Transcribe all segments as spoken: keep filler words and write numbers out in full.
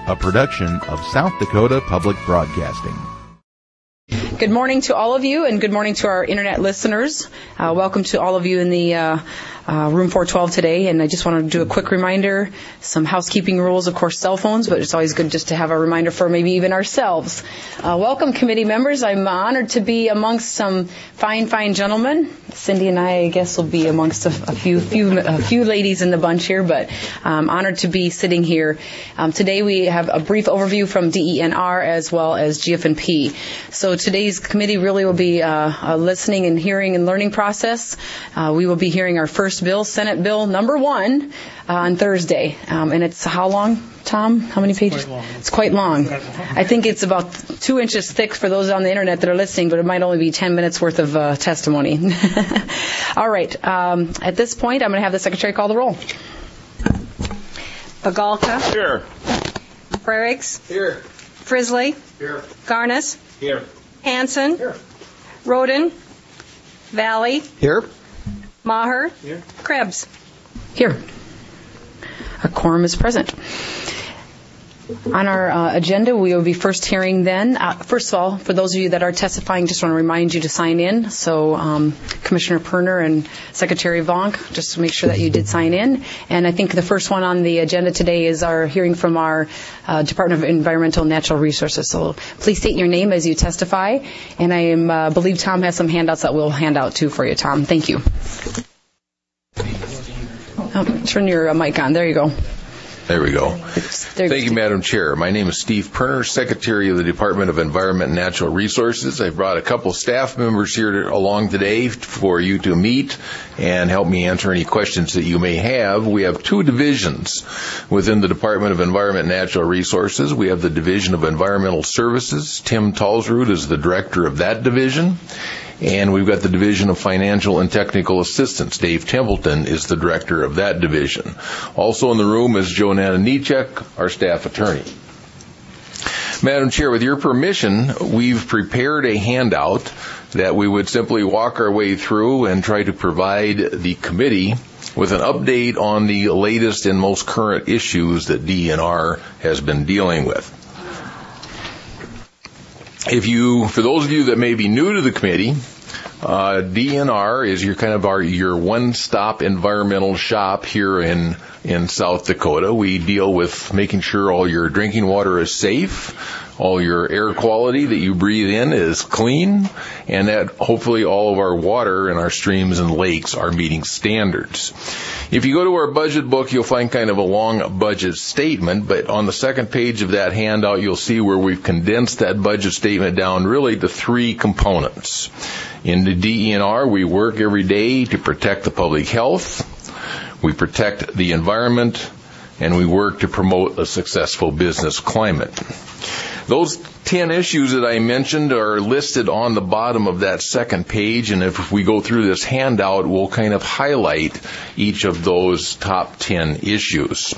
a production of South Dakota Public Broadcasting. Good morning to all of you, and good morning to our internet listeners. Uh, welcome to all of you in the uh, uh, room four twelve today. And I just want to do a quick reminder, some housekeeping rules, of course, cell phones, but it's always good just to have a reminder for maybe even ourselves. Uh, welcome, committee members. I'm honored to be amongst some fine, fine gentlemen. Cindy and I, I guess, will be amongst a, a few, few, a few ladies in the bunch here, but I'm honored to be sitting here. Um, today we have a brief overview from D E N R as well as G F N P. So today's committee really will be uh, a listening and hearing and learning process. Uh, we will be hearing our first bill, Senate Bill number one, uh, on Thursday. Um, and it's how long, Tom? How many pages? It's quite long. It's quite long. I think it's about two inches thick for those on the internet that are listening, but it might only be ten minutes worth of uh, testimony. All right. Um, at this point, I'm going to have the secretary call the roll. Bagalka. Here. Frerichs. Here. Frisley. Here. Garnis. Here. Hanson. Here. Roden. Valley. Here. Maher. Here. Krebs. Here. A quorum is present. On our uh, agenda, we will be first hearing then. Uh, first of all, for those of you that are testifying, just want to remind you to sign in. So um, Commissioner Perner and Secretary Vonk, just to make sure that you did sign in. And I think the first one on the agenda today is our hearing from our uh, Department of Environmental and Natural Resources. So please state your name as you testify. And I am, uh, believe Tom has some handouts that we'll hand out too for you, Tom. Thank you. Oh, turn your uh, mic on. There you go. There we go. Thank you, Madam Chair. My name is Steve Perner, Secretary of the Department of Environment and Natural Resources. I brought a couple staff members here to, along today for you to meet and help me answer any questions that you may have. We have two divisions within the Department of Environment and Natural Resources. We have the Division of Environmental Services. Tim Talsrud is the director of that division. And we've got the Division of Financial and Technical Assistance. Dave Templeton is the director of that division. Also in the room is Jonanna Nichek, our staff attorney. Madam Chair, with your permission, we've prepared a handout that we would simply walk our way through and try to provide the committee with an update on the latest and most current issues that D E N R has been dealing with. If you, for those of you that may be new to the committee, uh, D E N R is your kind of our your one-stop environmental shop here in in South Dakota. We deal with making sure all your drinking water is safe, all your air quality that you breathe in is clean, and that hopefully all of our water and our streams and lakes are meeting standards. If you go to our budget book, you'll find kind of a long budget statement, but on the second page of that handout, you'll see where we've condensed that budget statement down really to three components. In the D E N R, we work every day to protect the public health, we protect the environment, and we work to promote a successful business climate. Those ten issues that I mentioned are listed on the bottom of that second page, and if we go through this handout, we'll kind of highlight each of those top ten issues.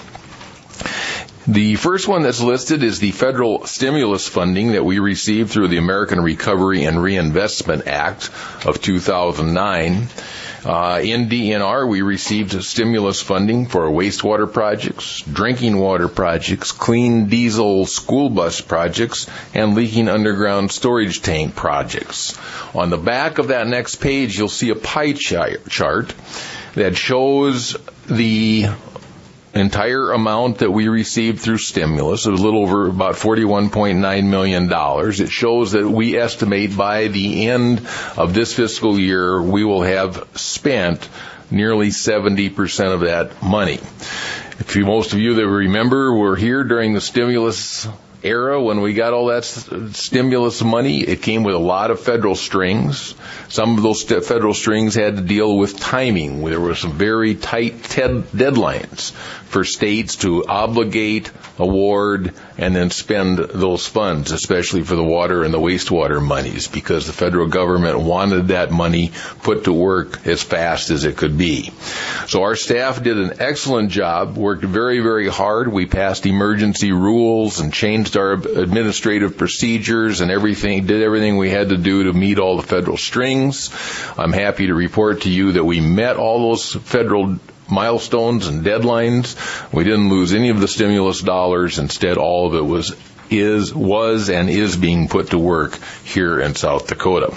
The first one that's listed is the federal stimulus funding that we received through the American Recovery and Reinvestment Act of two thousand nine. Uh, in D E N R, we received stimulus funding for wastewater projects, drinking water projects, clean diesel school bus projects, and leaking underground storage tank projects. On the back of that next page, you'll see a pie chart that shows the entire amount that we received through stimulus. It was a little over about forty-one point nine million dollars. It shows that we estimate by the end of this fiscal year, we will have spent nearly seventy percent of that money. If you, most of you that remember were here during the stimulus era when we got all that stimulus money, it came with a lot of federal strings. Some of those federal strings had to deal with timing. There were some very tight deadlines for states to obligate, award, and then spend those funds, especially for the water and the wastewater monies, because the federal government wanted that money put to work as fast as it could be. So our staff did an excellent job, worked very, very hard. We passed emergency rules and changed our administrative procedures and everything, did everything we had to do to meet all the federal strings. I'm happy to report to you that we met all those federal milestones and deadlines. We didn't lose any of the stimulus dollars. Instead, all of it was, is, was, and is being put to work here in South Dakota.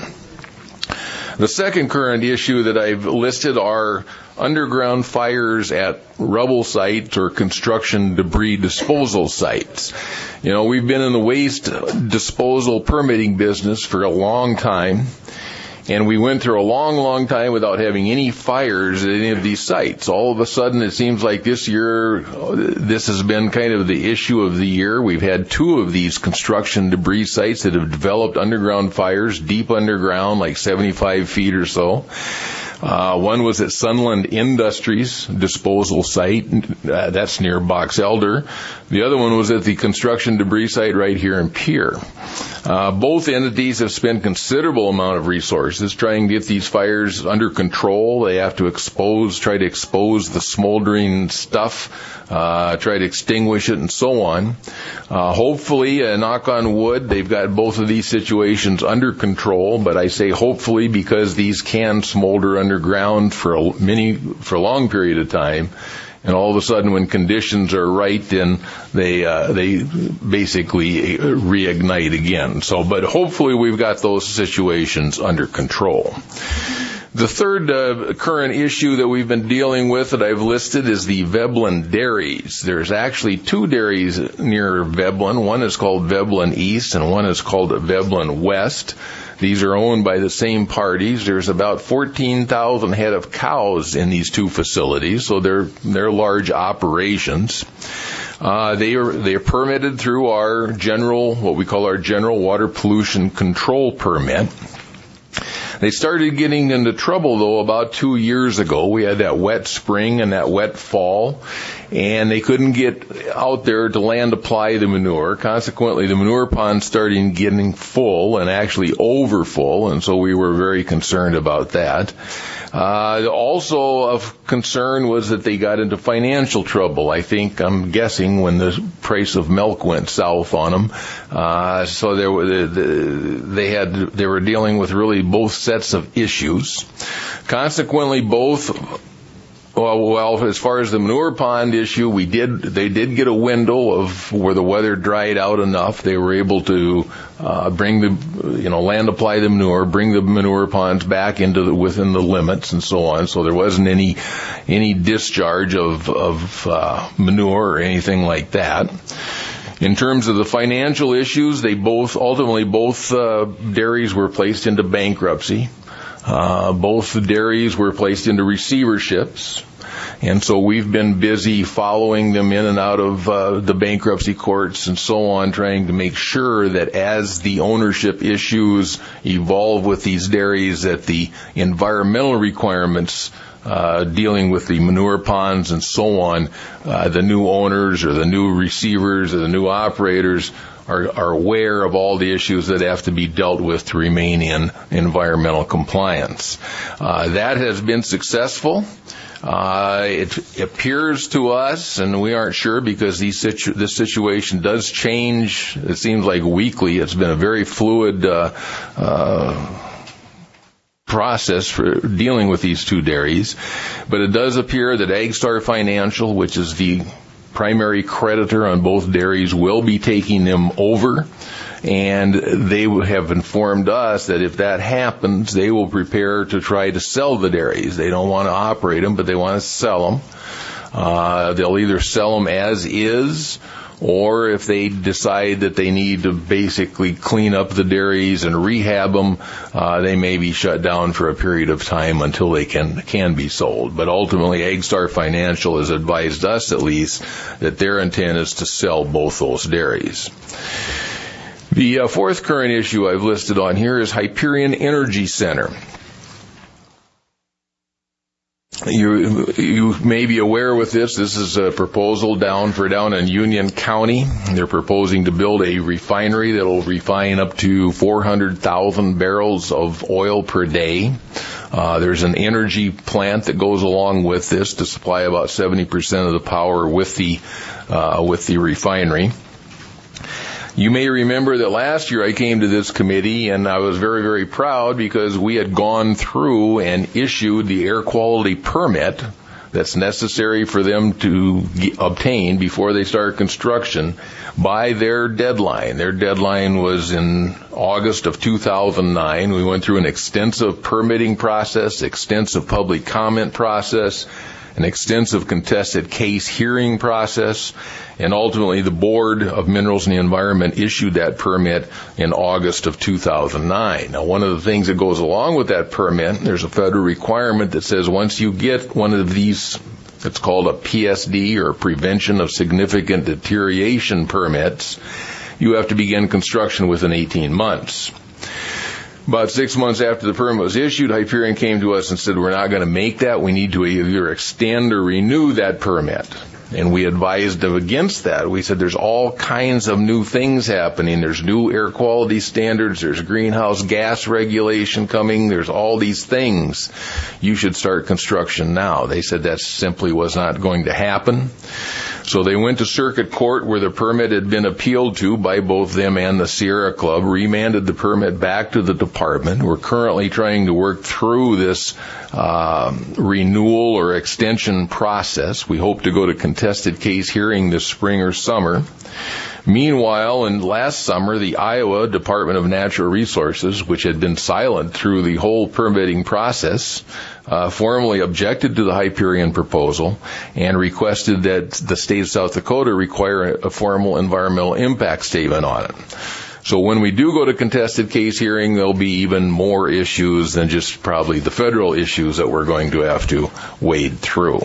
The second current issue that I've listed are underground fires at rubble sites or construction debris disposal sites. You know, we've been in the waste disposal permitting business for a long time, and we went through a long, long time without having any fires at any of these sites. All of a sudden, it seems like this year, this has been kind of the issue of the year. We've had two of these construction debris sites that have developed underground fires, deep underground, like seventy-five feet or so. Uh, one was at Sunland Industries disposal site. Uh, that's near Box Elder. The other one was at the construction debris site right here in Pierre. Uh, both entities have spent considerable amount of resources trying to get these fires under control. They have to expose, try to expose the smoldering stuff, uh, try to extinguish it, and so on. Uh, hopefully, uh, knock on wood, they've got both of these situations under control, but I say hopefully because these can smolder underground for a many, for a long period of time. And all of a sudden, when conditions are right, then they uh, they basically reignite again. So, but hopefully, we've got those situations under control. The third uh, current issue that we've been dealing with that I've listed is the Veblen dairies. There's actually two dairies near Veblen. One is called Veblen East, and one is called Veblen West. These are owned by the same parties. There's about fourteen thousand head of cows in these two facilities, so they're they're large operations. Uh, they are they are permitted through our general, what we call our general water pollution control permit. They started getting into trouble, though, about two years ago. We had that wet spring and that wet fall, and they couldn't get out there to land apply the manure. Consequently, the manure ponds started getting full and actually over full, and so we were very concerned about that. Uh, also of concern was that they got into financial trouble. I think, I'm guessing, when the price of milk went south on them. Uh, so there were, they had, they were dealing with really both sets of issues. Consequently, both, well, well, as far as the manure pond issue, we did, they did get a window of where the weather dried out enough. They were able to, uh, bring the, you know, land apply the manure, bring the manure ponds back into the, within the limits and so on. So there wasn't any, any discharge of, of, uh, manure or anything like that. In terms of the financial issues, they both, ultimately both, uh, dairies were placed into bankruptcy. Uh, both the dairies were placed into receiverships. And so we've been busy following them in and out of uh, the bankruptcy courts and so on, trying to make sure that as the ownership issues evolve with these dairies, that the environmental requirements uh, dealing with the manure ponds and so on, uh, the new owners or the new receivers or the new operators are, are aware of all the issues that have to be dealt with to remain in environmental compliance. Uh, that has been successful. Uh, it appears to us, and we aren't sure because these situ- this situation does change, it seems like weekly. It's been a very fluid uh, uh, process for dealing with these two dairies. But it does appear that AgStar Financial, which is the primary creditor on both dairies, will be taking them over. And they have informed us that if that happens, they will prepare to try to sell the dairies. They don't want to operate them, but they want to sell them. Uh, they'll either sell them as is, or if they decide that they need to basically clean up the dairies and rehab them, uh, they may be shut down for a period of time until they can can be sold. But ultimately, AgStar Financial has advised us, at least, that their intent is to sell both those dairies. The uh, fourth current issue I've listed on here is Hyperion Energy Center. You, you may be aware with this, this is a proposal down for down in Union County. They're proposing to build a refinery that will refine up to four hundred thousand barrels of oil per day. Uh, there's an energy plant that goes along with this to supply about seventy percent of the power with the, uh, with the refinery. You may remember that last year I came to this committee and I was very, very proud because we had gone through and issued the air quality permit that's necessary for them to g- obtain before they start construction by their deadline. Their deadline was in August of two thousand nine. We went through an extensive permitting process, extensive public comment process, an extensive contested case hearing process, and ultimately the Board of Minerals and the Environment issued that permit in August of two thousand nine. Now, one of the things that goes along with that permit, there's a federal requirement that says once you get one of these, it's called a P S D, or Prevention of Significant Deterioration permits, you have to begin construction within eighteen months. About six months after the permit was issued, Hyperion came to us and said, we're not going to make that. We need to either extend or renew that permit. And we advised them against that. We said there's all kinds of new things happening. There's new air quality standards. There's greenhouse gas regulation coming. There's all these things. You should start construction now. They said that simply was not going to happen. So they went to circuit court where the permit had been appealed to by both them and the Sierra Club, remanded the permit back to the department. We're currently trying to work through this uh, renewal or extension process. We hope to go to contested case hearing this spring or summer. Meanwhile, in last summer, the Iowa Department of Natural Resources, which had been silent through the whole permitting process, uh, formally objected to the Hyperion proposal and requested that the state of South Dakota require a formal environmental impact statement on it. So when we do go to contested case hearing, there'll be even more issues than just probably the federal issues that we're going to have to wade through.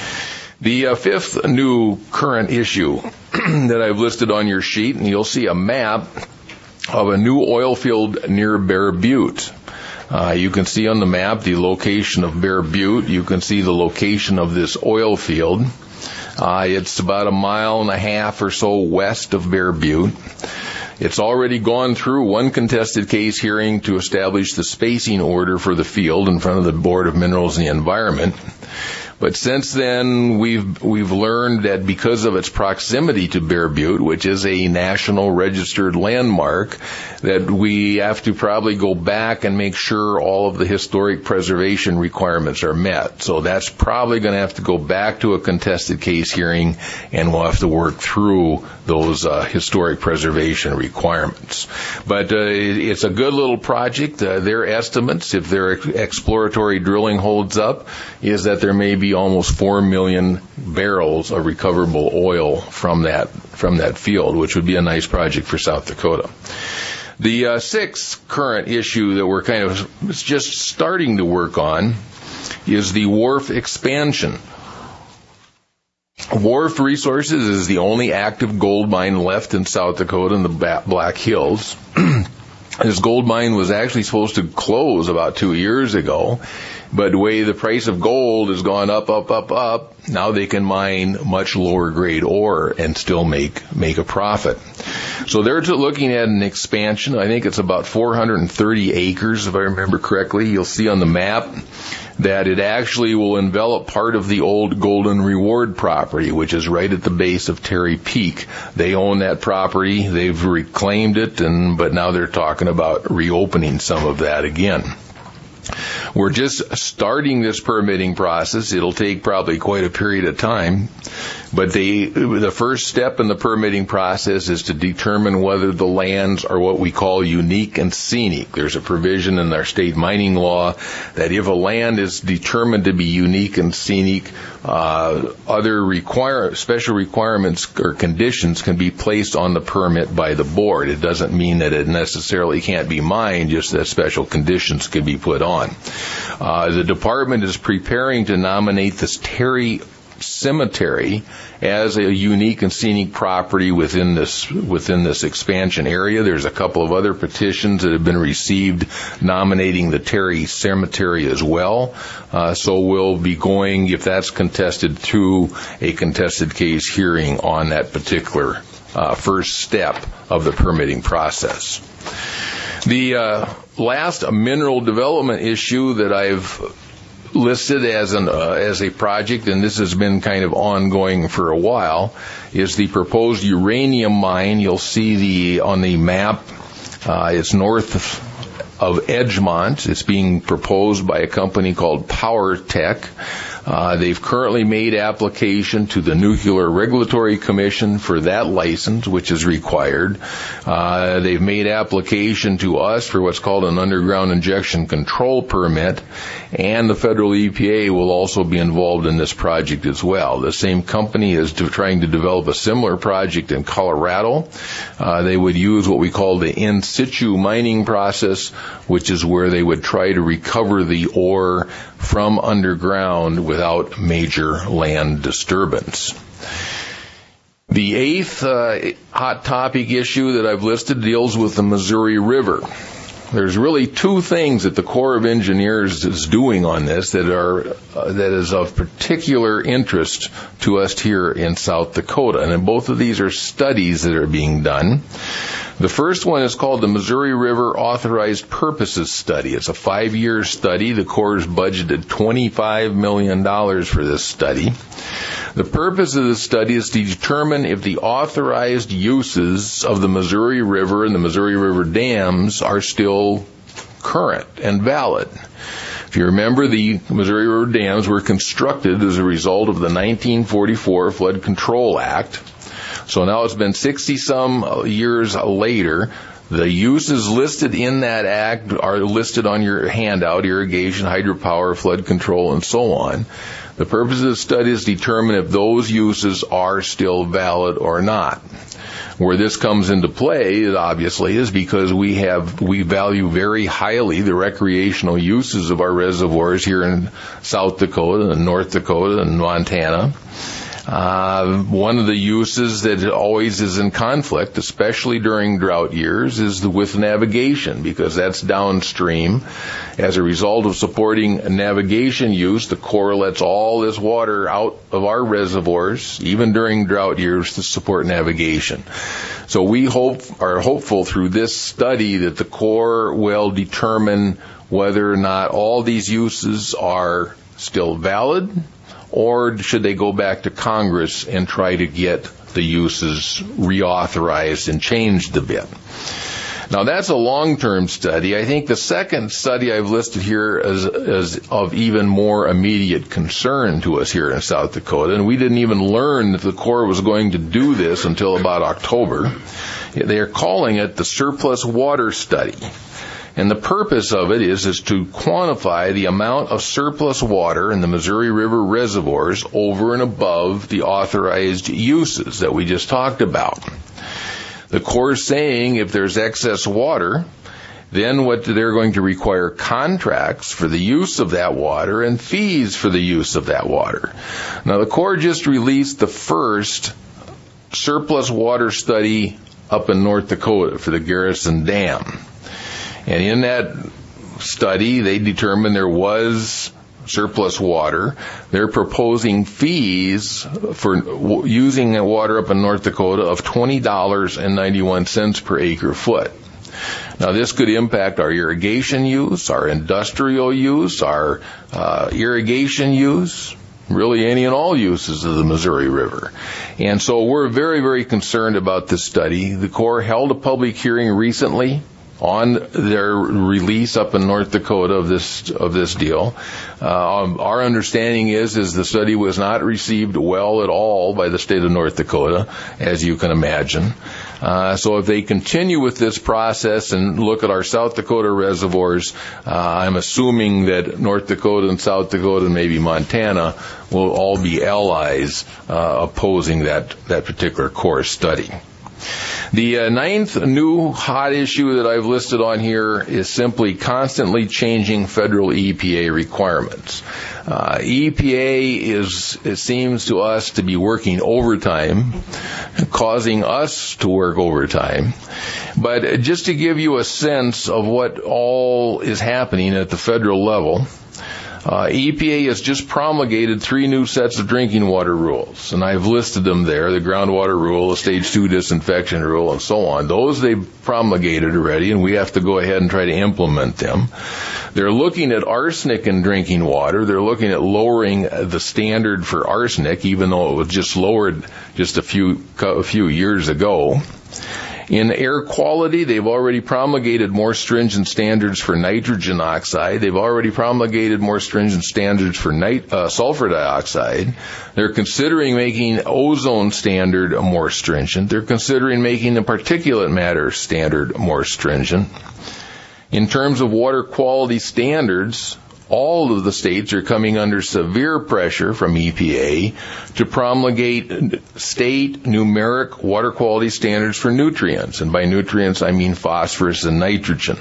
The uh, fifth new current issue that I've listed on your sheet, and you'll see a map of a new oil field near Bear Butte. Uh, you can see on the map the location of Bear Butte. You can see the location of this oil field. Uh, it's about a mile and a half or so west of Bear Butte. It's already gone through one contested case hearing to establish the spacing order for the field in front of the Board of Minerals and the Environment. But since then, we've we've learned that because of its proximity to Bear Butte, which is a national registered landmark, that we have to probably go back and make sure all of the historic preservation requirements are met. So that's probably going to have to go back to a contested case hearing, and we'll have to work through those uh, historic preservation requirements. But uh, it's a good little project. Uh, their estimates, if their ex- exploratory drilling holds up, is that there may be almost four million barrels of recoverable oil from that from that field, which would be a nice project for South Dakota. The uh, sixth current issue that we're kind of just starting to work on is the wharf expansion. Wharf Resources is the only active gold mine left in South Dakota in the Black Hills. This gold mine was actually supposed to close about two years ago, but the way the price of gold has gone up, up, up, up, now they can mine much lower grade ore and still make make a profit. So they're looking at an expansion. I think it's about four hundred thirty acres, if I remember correctly. You'll see on the map that it actually will envelop part of the old Golden Reward property, which is right at the base of Terry Peak. They own that property. They've reclaimed it, and but now they're talking about reopening some of that again. We're just starting this permitting process. It'll take probably quite a period of time. But they, the first step in the permitting process is to determine whether the lands are what we call unique and scenic. There's a provision in our state mining law that if a land is determined to be unique and scenic, uh, other require, special requirements or conditions can be placed on the permit by the board. It doesn't mean that it necessarily can't be mined, just that special conditions can be put on. Uh, the department is preparing to nominate this Terry Cemetery as a unique and scenic property within this within this expansion area. There's a couple of other petitions that have been received nominating the Terry Cemetery as well. Uh, so we'll be going, if that's contested, through a contested case hearing on that particular uh, first step of the permitting process. The uh, last mineral development issue that I've listed as an uh, as a project, and this has been kind of ongoing for a while, is the proposed uranium mine. You'll see the on the map. Uh, it's north of, of Edgemont. It's being proposed by a company called Power Tech. Uh, they've currently made application to the Nuclear Regulatory Commission for that license, which is required. Uh, they've made application to us for what's called an underground injection control permit, and the federal E P A will also be involved in this project as well. The same company is to, trying to develop a similar project in Colorado. Uh, they would use what we call the in situ mining process, which is where they would try to recover the ore from underground without major land disturbance. The eighth uh, hot topic issue that I've listed deals with the Missouri River. There's really two things that the Corps of Engineers is doing on this that are uh, that is of particular interest to us here in South Dakota, and both of these are studies that are being done. The first one is called the Missouri River Authorized Purposes Study. It's a five-year study. The Corps has budgeted twenty-five million dollars for this study. The purpose of the study is to determine if the authorized uses of the Missouri River and the Missouri River dams are still current and valid. If you remember, the Missouri River dams were constructed as a result of the nineteen forty-four Flood Control Act. So now it's been sixty-some years later. The uses listed in that act are listed on your handout: irrigation, hydropower, flood control, and so on. The purpose of the study is to determine if those uses are still valid or not. Where this comes into play, obviously, is because we have we value very highly the recreational uses of our reservoirs here in South Dakota and North Dakota and Montana. Uh, one of the uses that always is in conflict, especially during drought years, is the, with navigation, because that's downstream. As a result of supporting navigation use, the Corps lets all this water out of our reservoirs, even during drought years, to support navigation. So we hope are hopeful through this study that the Corps will determine whether or not all these uses are still valid, or should they go back to Congress and try to get the uses reauthorized and changed a bit. Now, that's a long-term study. I think the second study I've listed here is, is of even more immediate concern to us here in South Dakota, and we didn't even learn that the Corps was going to do this until about October. They are calling it the Surplus Water Study. And the purpose of it is, is to quantify the amount of surplus water in the Missouri River reservoirs over and above the authorized uses that we just talked about. The Corps is saying if there's excess water, then what they're going to require contracts for the use of that water and fees for the use of that water. Now, the Corps just released the first surplus water study up in North Dakota for the Garrison Dam. And in that study, they determined there was surplus water. They're proposing fees for using that water up in North Dakota of twenty dollars and ninety-one cents per acre foot. Now, this could impact our irrigation use, our industrial use, our uh, irrigation use, really any and all uses of the Missouri River. And so we're very, very concerned about this study. The Corps held a public hearing recently on their release up in North Dakota of this of this deal. Uh, um, our understanding is is the study was not received well at all by the state of North Dakota, as you can imagine. Uh, so if they continue with this process and look at our South Dakota reservoirs, uh, I'm assuming that North Dakota and South Dakota and maybe Montana will all be allies uh, opposing that, that particular Corps study. The uh, ninth new hot issue that I've listed on here is simply constantly changing federal E P A requirements. Uh, E P A is, it seems to us, to be working overtime, causing us to work overtime. But just to give you a sense of what all is happening at the federal level, Uh, E P A has just promulgated three new sets of drinking water rules, and I've listed them there, the groundwater rule, the stage two disinfection rule, and so on. Those they've promulgated already, and we have to go ahead and try to implement them. They're looking at arsenic in drinking water. They're looking at lowering the standard for arsenic, even though it was just lowered just a few, a few years ago. In air quality, they've already promulgated more stringent standards for nitrogen oxide. They've already promulgated more stringent standards for nit- uh, sulfur dioxide. They're considering making ozone standard more stringent. They're considering making the particulate matter standard more stringent. In terms of water quality standards, all of the states are coming under severe pressure from E P A to promulgate state numeric water quality standards for nutrients. And by nutrients, I mean phosphorus and nitrogen.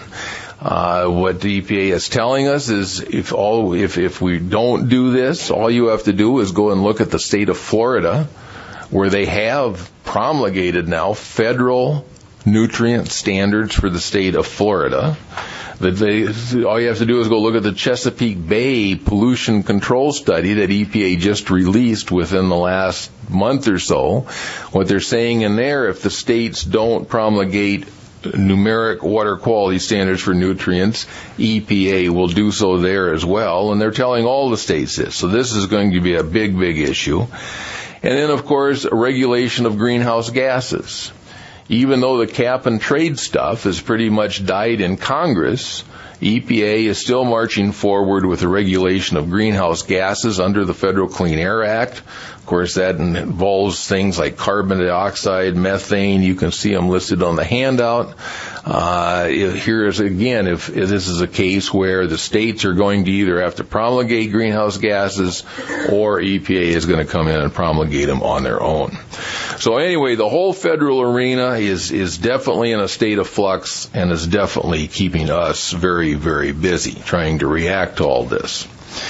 Uh, what the E P A is telling us is if all, if, if we don't do this, all you have to do is go and look at the state of Florida, where they have promulgated now federal nutrient standards for the state of Florida. That they, all you have to do is go look at the Chesapeake Bay pollution control study that E P A just released within the last month or so. What they're saying in there, if the states don't promulgate numeric water quality standards for nutrients, E P A will do so there as well, and they're telling all the states this. So this is going to be a big, big issue. And then, of course, regulation of greenhouse gases. Even though the cap and trade stuff has pretty much died in Congress, E P A is still marching forward with the regulation of greenhouse gases under the Federal Clean Air Act. Of course, that involves things like carbon dioxide, methane. You can see them listed on the handout. Uh, here is, again, if, if this is a case where the states are going to either have to promulgate greenhouse gases or E P A is going to come in and promulgate them on their own. So anyway, the whole federal arena is, is definitely in a state of flux and is definitely keeping us very, very busy trying to react to all this.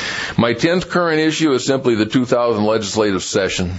My tenth current issue is simply the two thousand legislative session.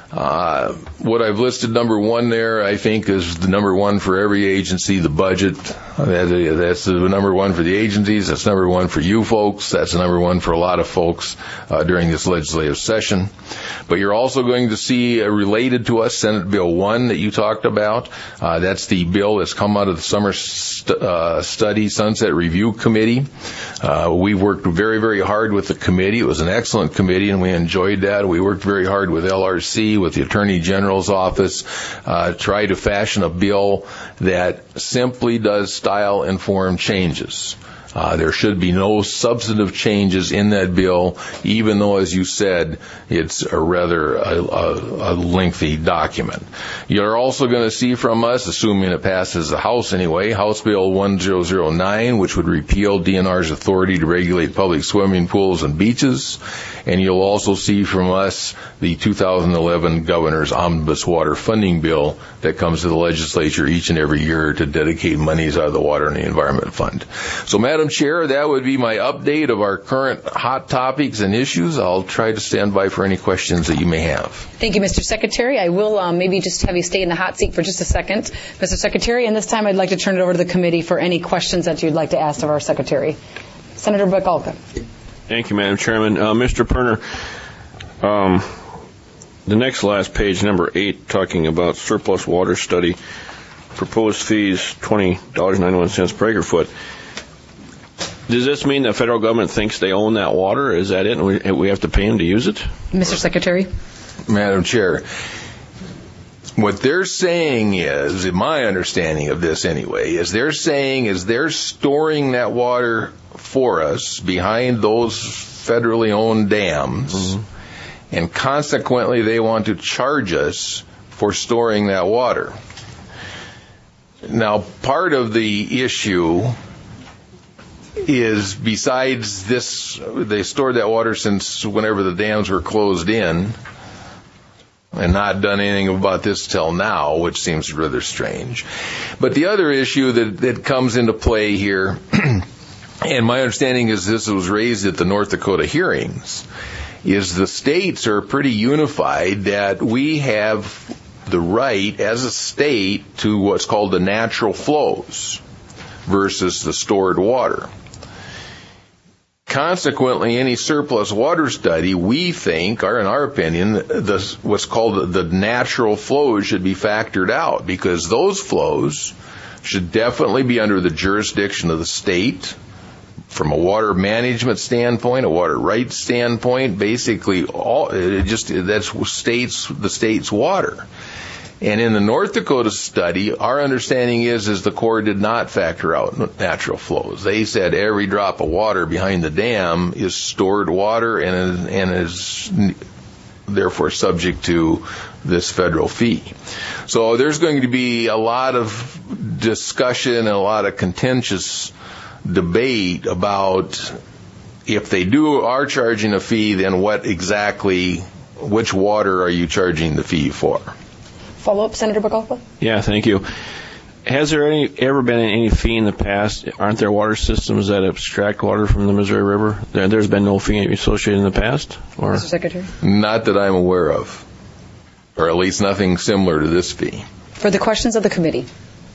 Uh, what I've listed number one there, I think, is the number one for every agency, the budget. That, that's the number one for the agencies. That's number one for you folks. That's the number one for a lot of folks uh, during this legislative session. But you're also going to see uh, related to us Senate Bill one that you talked about. Uh, that's the bill that's come out of the Summer st- uh, Study Sunset Review Committee. Uh, we worked very, very hard with the committee. It was an excellent committee, and we enjoyed that. We worked very hard with L R C, with the Attorney General's office, uh, try to fashion a bill that simply does style-informed changes. Uh, there should be no substantive changes in that bill, even though, as you said, it's a rather a, a, a lengthy document. You're also going to see from us, assuming it passes the House anyway, House Bill one thousand nine, which would repeal D N R's authority to regulate public swimming pools and beaches. And you'll also see from us the two thousand eleven Governor's Omnibus Water Funding Bill that comes to the legislature each and every year to dedicate monies out of the Water and the Environment Fund. So, Madam Chair, that would be my update of our current hot topics and issues. I'll try to stand by for any questions that you may have. Thank you, Mister Secretary. I will um, maybe just have you stay in the hot seat for just a second, Mister Secretary, and this time I'd like to turn it over to the committee for any questions that you'd like to ask of our Secretary. Senator Bakalka. Thank you, Madam Chairman. Uh, Mister Perner, um, the next last page, number eight, talking about surplus water study, proposed fees, twenty dollars and ninety-one cents per acre foot. Does this mean the federal government thinks they own that water? Is that it, and we, we have to pay them to use it? Mister Secretary. Madam Chair, what they're saying is, in my understanding of this anyway, is they're saying is they're storing that water for us behind those federally owned dams, mm-hmm. and consequently they want to charge us for storing that water. Now, part of the issue is, besides this, they stored that water since whenever the dams were closed in, and not done anything about this till now, which seems rather strange. But the other issue that, that comes into play here, and my understanding is this was raised at the North Dakota hearings, is the states are pretty unified that we have the right as a state to what's called the natural flows versus the stored water. Consequently, any surplus water study, we think, or in our opinion, the, what's called the natural flows should be factored out, because those flows should definitely be under the jurisdiction of the state from a water management standpoint, a water rights standpoint. Basically, all it just that's states the state's water. And in the North Dakota study, our understanding is, is the Corps did not factor out natural flows. They said every drop of water behind the dam is stored water and, and is therefore subject to this federal fee. So there's going to be a lot of discussion and a lot of contentious debate about if they do are charging a fee, then what exactly, which water are you charging the fee for? Follow-up, Senator Bakalpa? Yeah, thank you. Has there any, ever been any fee in the past? Aren't there water systems that extract water from the Missouri River? There, there's been no fee associated in the past? Or? Mister Secretary? Not that I'm aware of, or at least nothing similar to this fee. For the questions of the committee.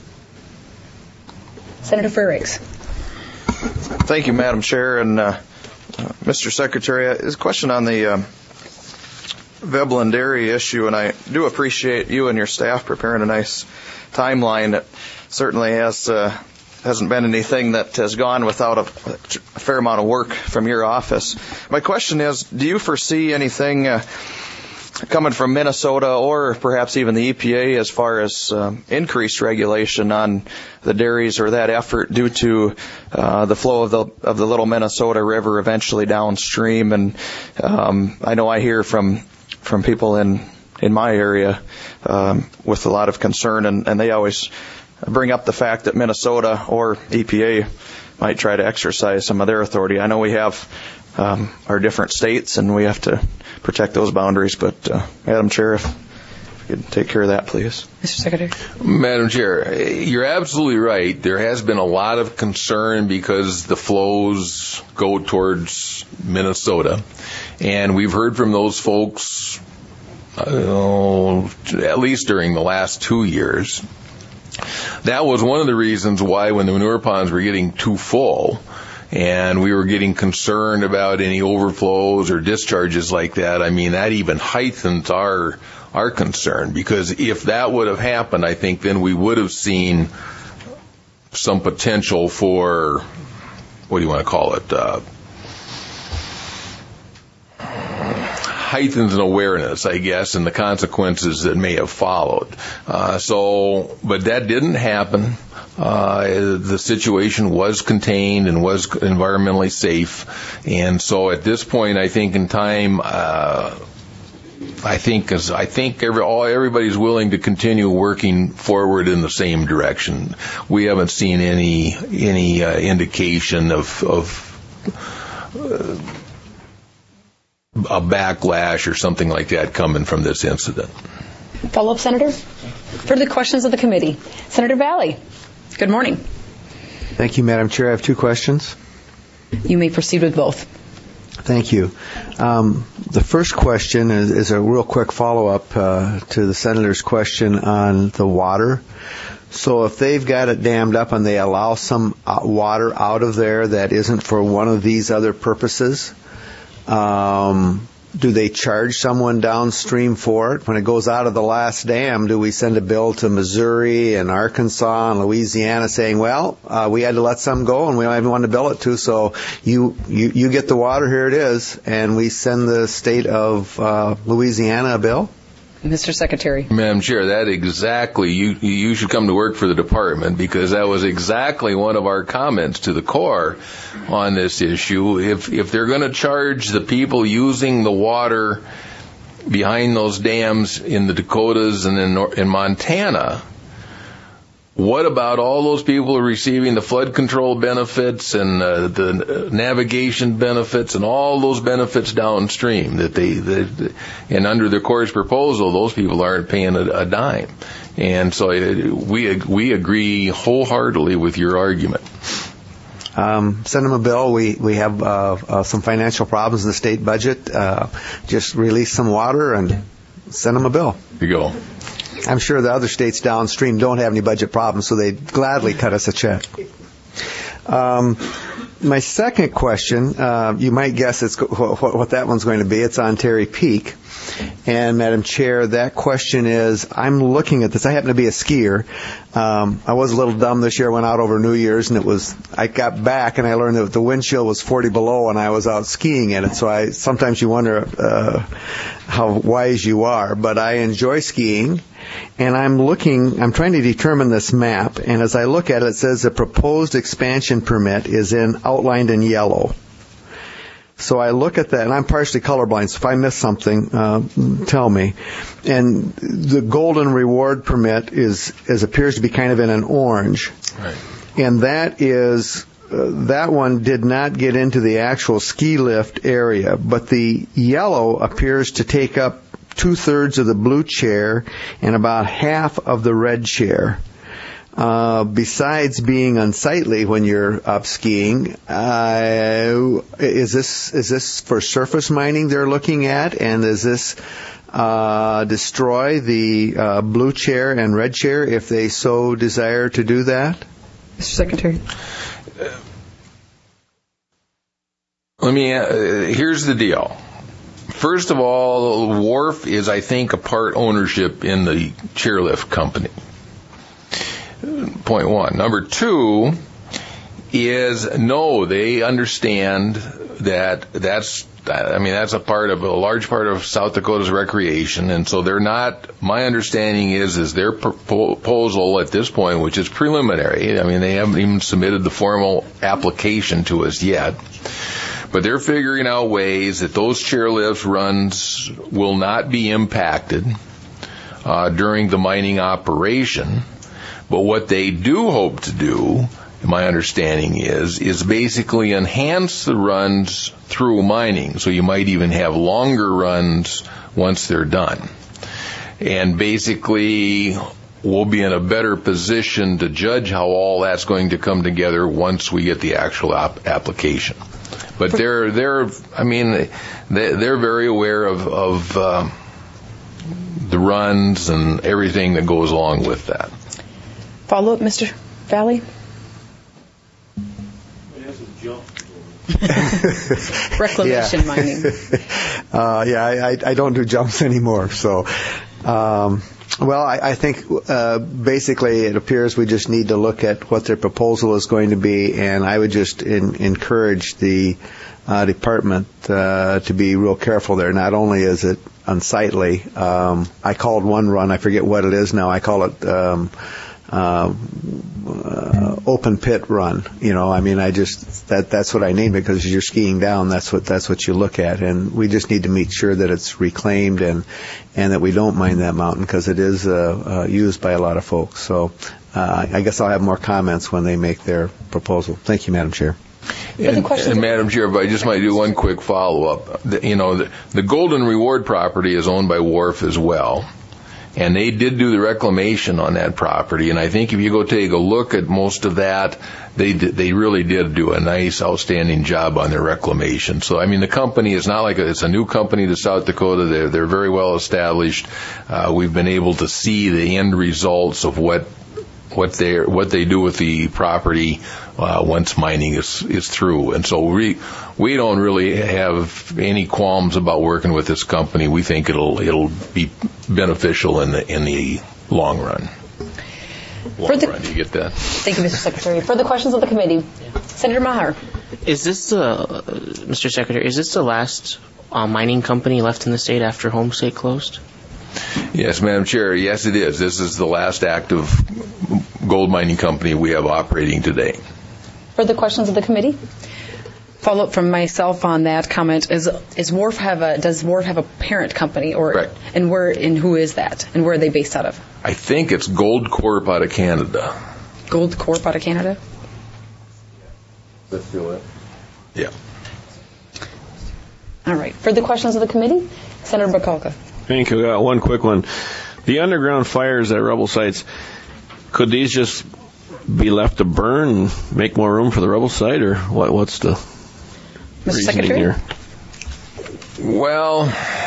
Senator Frerichs. Thank you, Madam Chair. And uh, uh, Mister Secretary, uh, is a question on the um, Veblen Dairy issue, and I do appreciate you and your staff preparing a nice timeline. It certainly has, uh, hasn't been anything that has gone without a, a fair amount of work from your office. My question is, do you foresee anything uh, coming from Minnesota or perhaps even the E P A as far as um, increased regulation on the dairies or that effort due to uh, the flow of the of the Little Minnesota River eventually downstream? And um, I know I hear from from people in in my area um, with a lot of concern, and, and they always bring up the fact that Minnesota or E P A might try to exercise some of their authority. I know we have um, our different states, and we have to protect those boundaries, but uh, Madam Chair, if you could take care of that, please. Mister Secretary? Madam Chair, you're absolutely right. There has been a lot of concern because the flows go towards Minnesota. And we've heard from those folks, uh, at least during the last two years. That was one of the reasons why when the manure ponds were getting too full and we were getting concerned about any overflows or discharges like that, I mean, that even heightened our our concern, because if that would have happened, I think then we would have seen some potential for, what do you want to call it, uh, heightened awareness, I guess, and the consequences that may have followed. Uh, so, but that didn't happen. Uh, the situation was contained and was environmentally safe. And so at this point, I think in time, uh, I think as I think every, all, everybody's willing to continue working forward in the same direction. We haven't seen any, any, uh, indication of, of, uh, a backlash or something like that coming from this incident. Follow-up, Senator? Further questions of the committee. Senator Valley, good morning. Thank you, Madam Chair. I have two questions. You may proceed with both. Thank you. Um, the first question is, is a real quick follow-up uh, to the Senator's question on the water. So if they've got it dammed up and they allow some uh, water out of there that isn't for one of these other purposes, Um, do they charge someone downstream for it? When it goes out of the last dam, do we send a bill to Missouri and Arkansas and Louisiana saying, well, uh, we had to let some go and we don't have anyone to bill it to, so you, you, you get the water, here it is, and we send the state of uh, Louisiana a bill? Mister Secretary. Madam Chair, that exactly, you you should come to work for the department, because that was exactly one of our comments to the Corps on this issue. If if they're going to charge the people using the water behind those dams in the Dakotas and in, in Montana, what about all those people who are receiving the flood control benefits and uh, the navigation benefits and all those benefits downstream that they, that, and under the Corps' proposal, those people aren't paying a, a dime. And so we we agree wholeheartedly with your argument. Um, send them a bill. We we have uh, uh, some financial problems in the state budget. Uh, just release some water and send them a bill. Here you go. I'm sure the other states downstream don't have any budget problems, so they'd gladly cut us a check. Um, my second question, uh, you might guess it's what, what that one's going to be. It's on Terry Peak. And, Madam Chair, that question is, I'm looking at this. I happen to be a skier. Um, I was a little dumb this year. I went out over New Year's, and it was, I got back, and I learned that the wind chill was forty below, and I was out skiing in it. So I sometimes you wonder uh, how wise you are. But I enjoy skiing. And I'm looking, I'm trying to determine this map, and as I look at it, it says the proposed expansion permit is in outlined in yellow. So I look at that, and I'm partially colorblind, so if I miss something, uh, tell me. And the golden reward permit is, is appears to be kind of in an orange. Right. And that is, uh, that one did not get into the actual ski lift area, but the yellow appears to take up two-thirds of the blue chair and about half of the red chair. Uh, besides being unsightly when you're up skiing, uh, is this is this for surface mining they're looking at, and does this uh, destroy the uh, blue chair and red chair if they so desire to do that? Mister Secretary. Let me. Uh, here's the deal. First of all, Wharf is, I think, a part ownership in the chairlift company. Point one. Number two is, no, they understand that that's, I mean, that's a part of, a large part of South Dakota's recreation, and so they're not, my understanding is, is their proposal at this point, which is preliminary, I mean, they haven't even submitted the formal application to us yet, but they're figuring out ways that those chairlift runs will not be impacted uh, during the mining operation. But what they do hope to do, my understanding is, is basically enhance the runs through mining. So you might even have longer runs once they're done. And basically, we'll be in a better position to judge how all that's going to come together once we get the actual ap- application. But they're, they're, I mean, they're very aware of, of uh, the runs and everything that goes along with that. Follow up, Mister Valley? Reclamation yeah. mining. uh, yeah, I, I don't do jumps anymore. So, um, well, I, I think uh, basically it appears we just need to look at what their proposal is going to be, and I would just in, encourage the uh, department uh, to be real careful there. Not only is it unsightly, um, I called one run, I forget what it is now, I call it um, Uh, uh, open pit run. You know, I mean, I just that that's what I named it, because you're skiing down. That's what that's what you look at, and we just need to make sure that it's reclaimed and and that we don't mine that mountain, because it is uh, uh, used by a lot of folks. So uh, I guess I'll have more comments when they make their proposal. Thank you, Madam Chair. And, and Madam Chair, if I just might do one quick follow-up. The, you know, the, the Golden Reward property is owned by Wharf as well. And they did do the reclamation on that property, and I think if you go take a look at most of that, they did, they really did do a nice, outstanding job on their reclamation. So, I mean, the company is not like a, it's a new company to South Dakota. They're they're very well established. Uh, we've been able to see the end results of what what they what they do with the property uh, once mining is is through, and so we we don't really have any qualms about working with this company. We think it'll it'll be beneficial in the in the long run. Long the, run, you get that? Thank you, Mister Secretary. Further questions of the committee, yeah. Senator Maher. Is this the uh, Mister Secretary? Is this the last uh, mining company left in the state after Homestake closed? Yes, Madam Chair. Yes, it is. This is the last active gold mining company we have operating today. Further questions of the committee? Follow up from myself on that comment: Is is Wharf have a does Wharf have a parent company, or Correct. and where and who is that, and where are they based out of? I think it's Gold Corp out of Canada. Gold Corp out of Canada. Let's do it. Yeah. All right. Further questions of the committee? Senator Bakalka. Thank you. Uh, one quick one. The underground fires at rebel sites, could these just be left to burn and make more room for the rebel site, or what? What's the Mister reasoning Secretary? here? Well,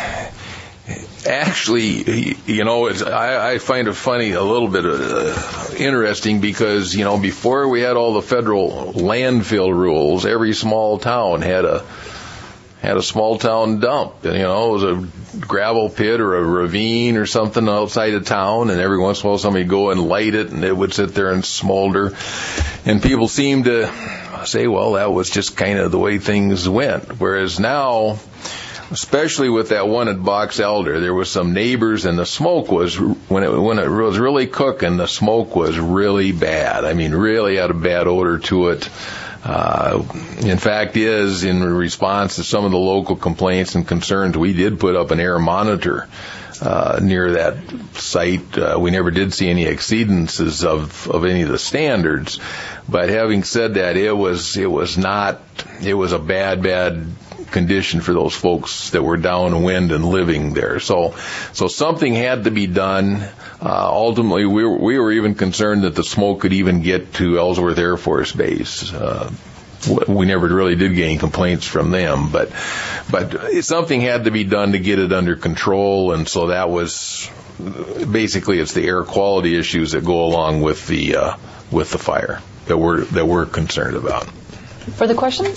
actually, you know, it's, I, I find it funny, a little bit uh, interesting, because, you know, before we had all the federal landfill rules, every small town had a had a small town dump. And, you know, it was a gravel pit or a ravine or something outside of town, and every once in a while somebody would go and light it, and it would sit there and smolder. And people seem to say, well, that was just kind of the way things went. Whereas now, especially with that one at Box Elder, there was some neighbors, and the smoke was, when it when it was really cooking, the smoke was really bad. I mean, really had a bad odor to it. Uh, in fact is, in response to some of the local complaints and concerns, we did put up an air monitor uh, near that site. Uh, we never did see any exceedances of, of any of the standards. But having said that, it was, it was not, it was a bad, bad condition for those folks that were downwind and living there. So, so something had to be done. Uh, ultimately, we were, we were even concerned that the smoke could even get to Ellsworth Air Force Base. Uh, we never really did get any complaints from them, but, but something had to be done to get it under control, and so that was, basically it's the air quality issues that go along with the, uh, with the fire that we're, that we're concerned about. Further questions?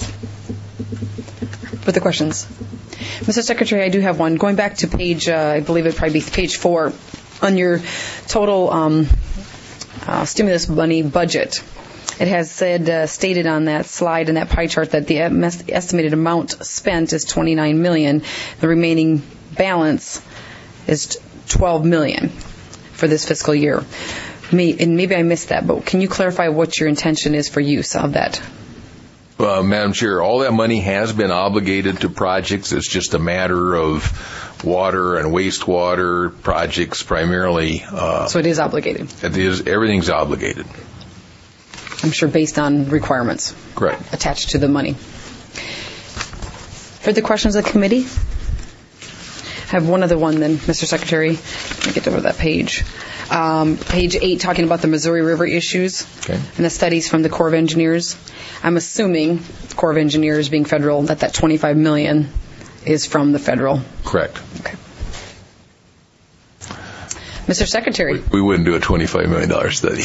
Further questions? Mister Secretary, I do have one. Going back to page, uh, I believe it would probably be page four, on your total um, uh, stimulus money budget, it has said, uh, stated on that slide in that pie chart that the estimated amount spent is twenty-nine million dollars. The remaining balance is twelve million dollars for this fiscal year. Me, and maybe I missed that, but can you clarify what your intention is for use of that? Uh, Madam Chair, all that money has been obligated to projects. It's just a matter of water and wastewater projects primarily. Uh, so it is obligated? It is. Everything's obligated. I'm sure based on requirements. Correct. Attached to the money. Further questions of the committee? I have one other one then, Mister Secretary. Let me get over that page. Um, page eight, talking about the Missouri River issues okay. and the studies from the Corps of Engineers. I'm assuming, Corps of Engineers being federal, that that twenty-five million dollars is from the federal. Correct. Okay. Mister Secretary. We, we wouldn't do a twenty-five million dollars study.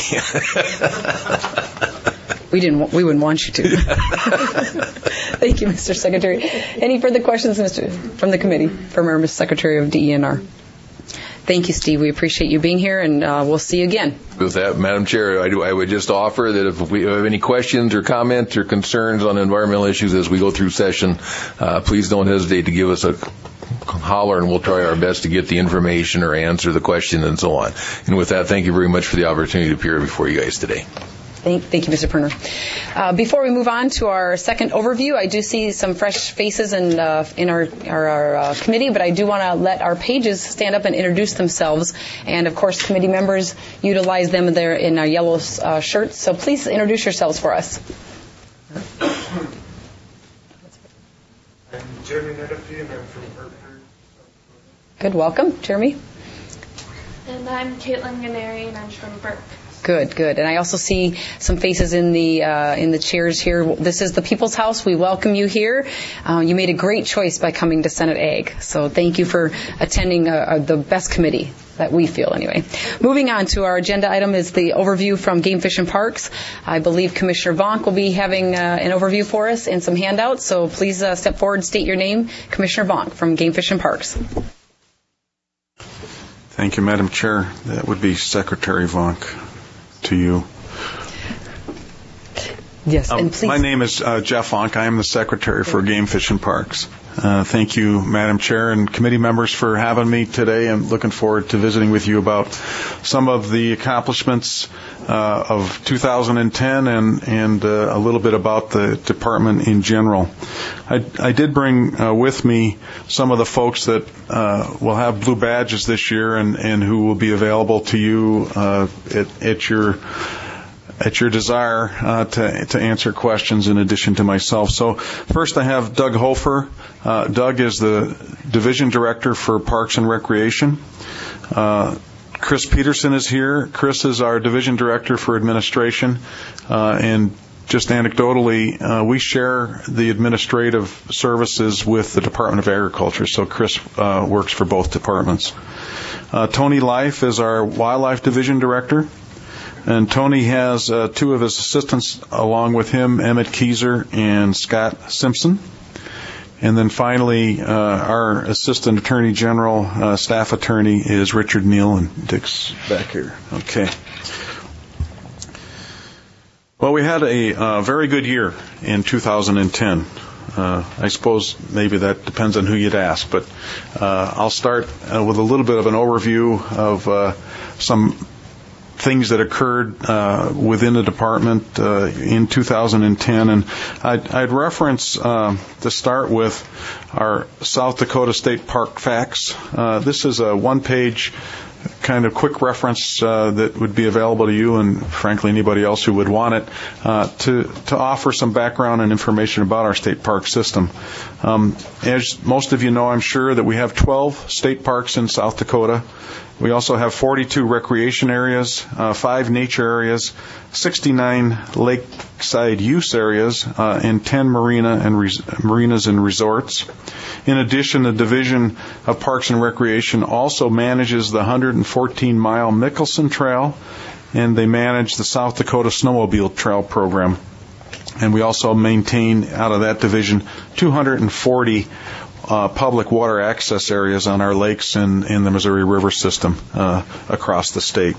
we didn't. We wouldn't want you to. Thank you, Mister Secretary. Any further questions, Mister from the committee, from our Mister Secretary of D E N R? Thank you, Steve. We appreciate you being here, and uh, we'll see you again. With that, Madam Chair, I, do, I would just offer that if we have any questions or comments or concerns on environmental issues as we go through session, uh, please don't hesitate to give us a holler, and we'll try our best to get the information or answer the question and so on. And with that, thank you very much for the opportunity to appear before you guys today. Thank, thank you, Mister Perner. Uh, before we move on to our second overview, I do see some fresh faces in, uh, in our, our, our uh, committee, but I do want to let our pages stand up and introduce themselves. And, of course, committee members utilize them there in our yellow uh, shirts. So please introduce yourselves for us. I'm Jeremy Netafee, and I'm from Hartford. Good. Welcome, Jeremy. And I'm Caitlin Ganeri, and I'm from Burke. Good, good. And I also see some faces in the uh, in the chairs here. This is the People's House. We welcome you here. Uh, you made a great choice by coming to Senate Ag. So thank you for attending uh, uh, the best committee that we feel anyway. Moving on to our agenda item is the overview from Game Fish and Parks. I believe Commissioner Vonk will be having uh, an overview for us and some handouts. So please uh, step forward and state your name. Commissioner Vonk from Game Fish and Parks. Thank you, Madam Chair. That would be Secretary Vonk. To you. Yes, and please. Um, my name is uh, Jeff Vonk. I am the Secretary for Game Fish and Parks. Uh, thank you, Madam Chair and committee members, for having me today. I'm looking forward to visiting with you about some of the accomplishments uh, of two thousand ten and, and uh, a little bit about the department in general. I, I did bring uh, with me some of the folks that uh, will have blue badges this year and, and who will be available to you uh, at, at your at your desire uh, to, to answer questions in addition to myself. So first I have Doug Hofer. Uh, Doug is the Division Director for Parks and Recreation. Uh, Chris Peterson is here. Chris is our Division Director for Administration. Uh, and just anecdotally, uh, we share the administrative services with the Department of Agriculture. So Chris uh, works for both departments. Uh, Tony Life is our Wildlife Division Director. And Tony has uh, two of his assistants along with him, Emmett Keyser and Scott Simpson. And then finally, uh, our Assistant Attorney General, uh, Staff Attorney is Richard Neal, and Dick's back here. Okay. Well, we had a uh, very good year in two thousand ten. Uh, I suppose maybe that depends on who you'd ask, but uh, I'll start uh, with a little bit of an overview of uh, some things that occurred uh, within the department uh, in two thousand ten, and I'd, I'd reference uh, to start with our South Dakota State Park Facts. Uh, this is a one-page kind of quick reference uh, that would be available to you and, frankly, anybody else who would want it uh, to to offer some background and information about our state park system. Um, as most of you know, I'm sure that we have twelve state parks in South Dakota. We also have forty-two recreation areas, uh, five nature areas, sixty-nine lakeside use areas, uh, and ten marina and res- marinas and resorts. In addition, the Division of Parks and Recreation also manages the one hundred fourteen mile Mickelson Trail, and they manage the South Dakota Snowmobile Trail program. And we also maintain, out of that division, two hundred forty uh, public water access areas on our lakes and in the Missouri River system uh, across the state.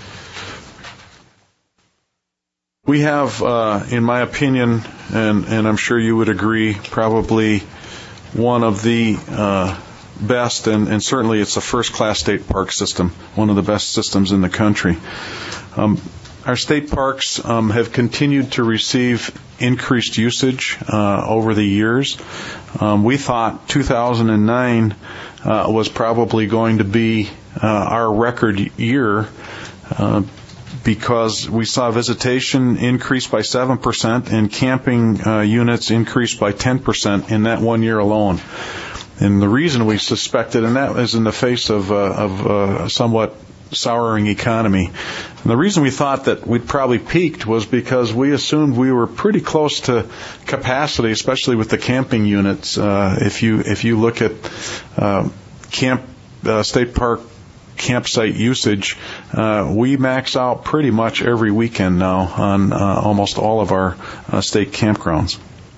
We have, uh, in my opinion, and, and I'm sure you would agree, probably one of the uh, best, and, and certainly it's a first-class state park system, one of the best systems in the country. Um, our state parks um, have continued to receive increased usage uh, over the years. Um, we thought two thousand nine uh, was probably going to be uh, our record year uh, because we saw visitation increase by seven percent and camping uh, units increase by ten percent in that one year alone. And the reason we suspected, and that is in the face of, uh, of uh, somewhat souring economy. And the reason we thought that we'd probably peaked was because we assumed we were pretty close to capacity, especially with the camping units. Uh, if you if you look at uh, camp uh, state park campsite usage, uh, we max out pretty much every weekend now on uh, almost all of our uh, state campgrounds.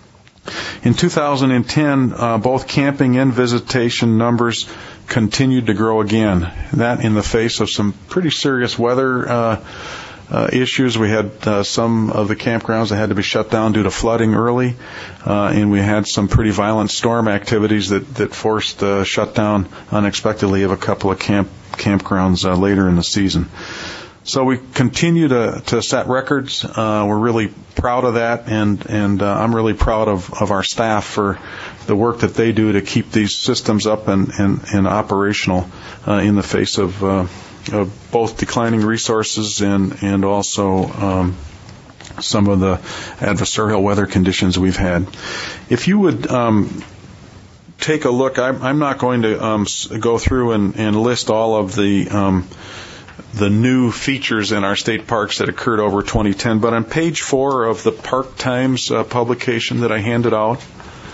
In two thousand ten, uh, both camping and visitation numbers continued to grow again. That in the face of some pretty serious weather uh, uh, issues. We had uh, some of the campgrounds that had to be shut down due to flooding early, uh, and we had some pretty violent storm activities that, that forced uh, shutdown unexpectedly of a couple of camp campgrounds uh, later in the season. So we continue to, to set records. Uh, we're really proud of that, and, and uh, I'm really proud of, of our staff for the work that they do to keep these systems up and, and, and operational uh, in the face of, uh, of both declining resources and, and also um, some of the adversarial weather conditions we've had. If you would um, take a look, I'm, I'm not going to um, go through and, and list all of the um, the new features in our state parks that occurred over twenty ten, but on page four of the Park Times uh, publication that I handed out,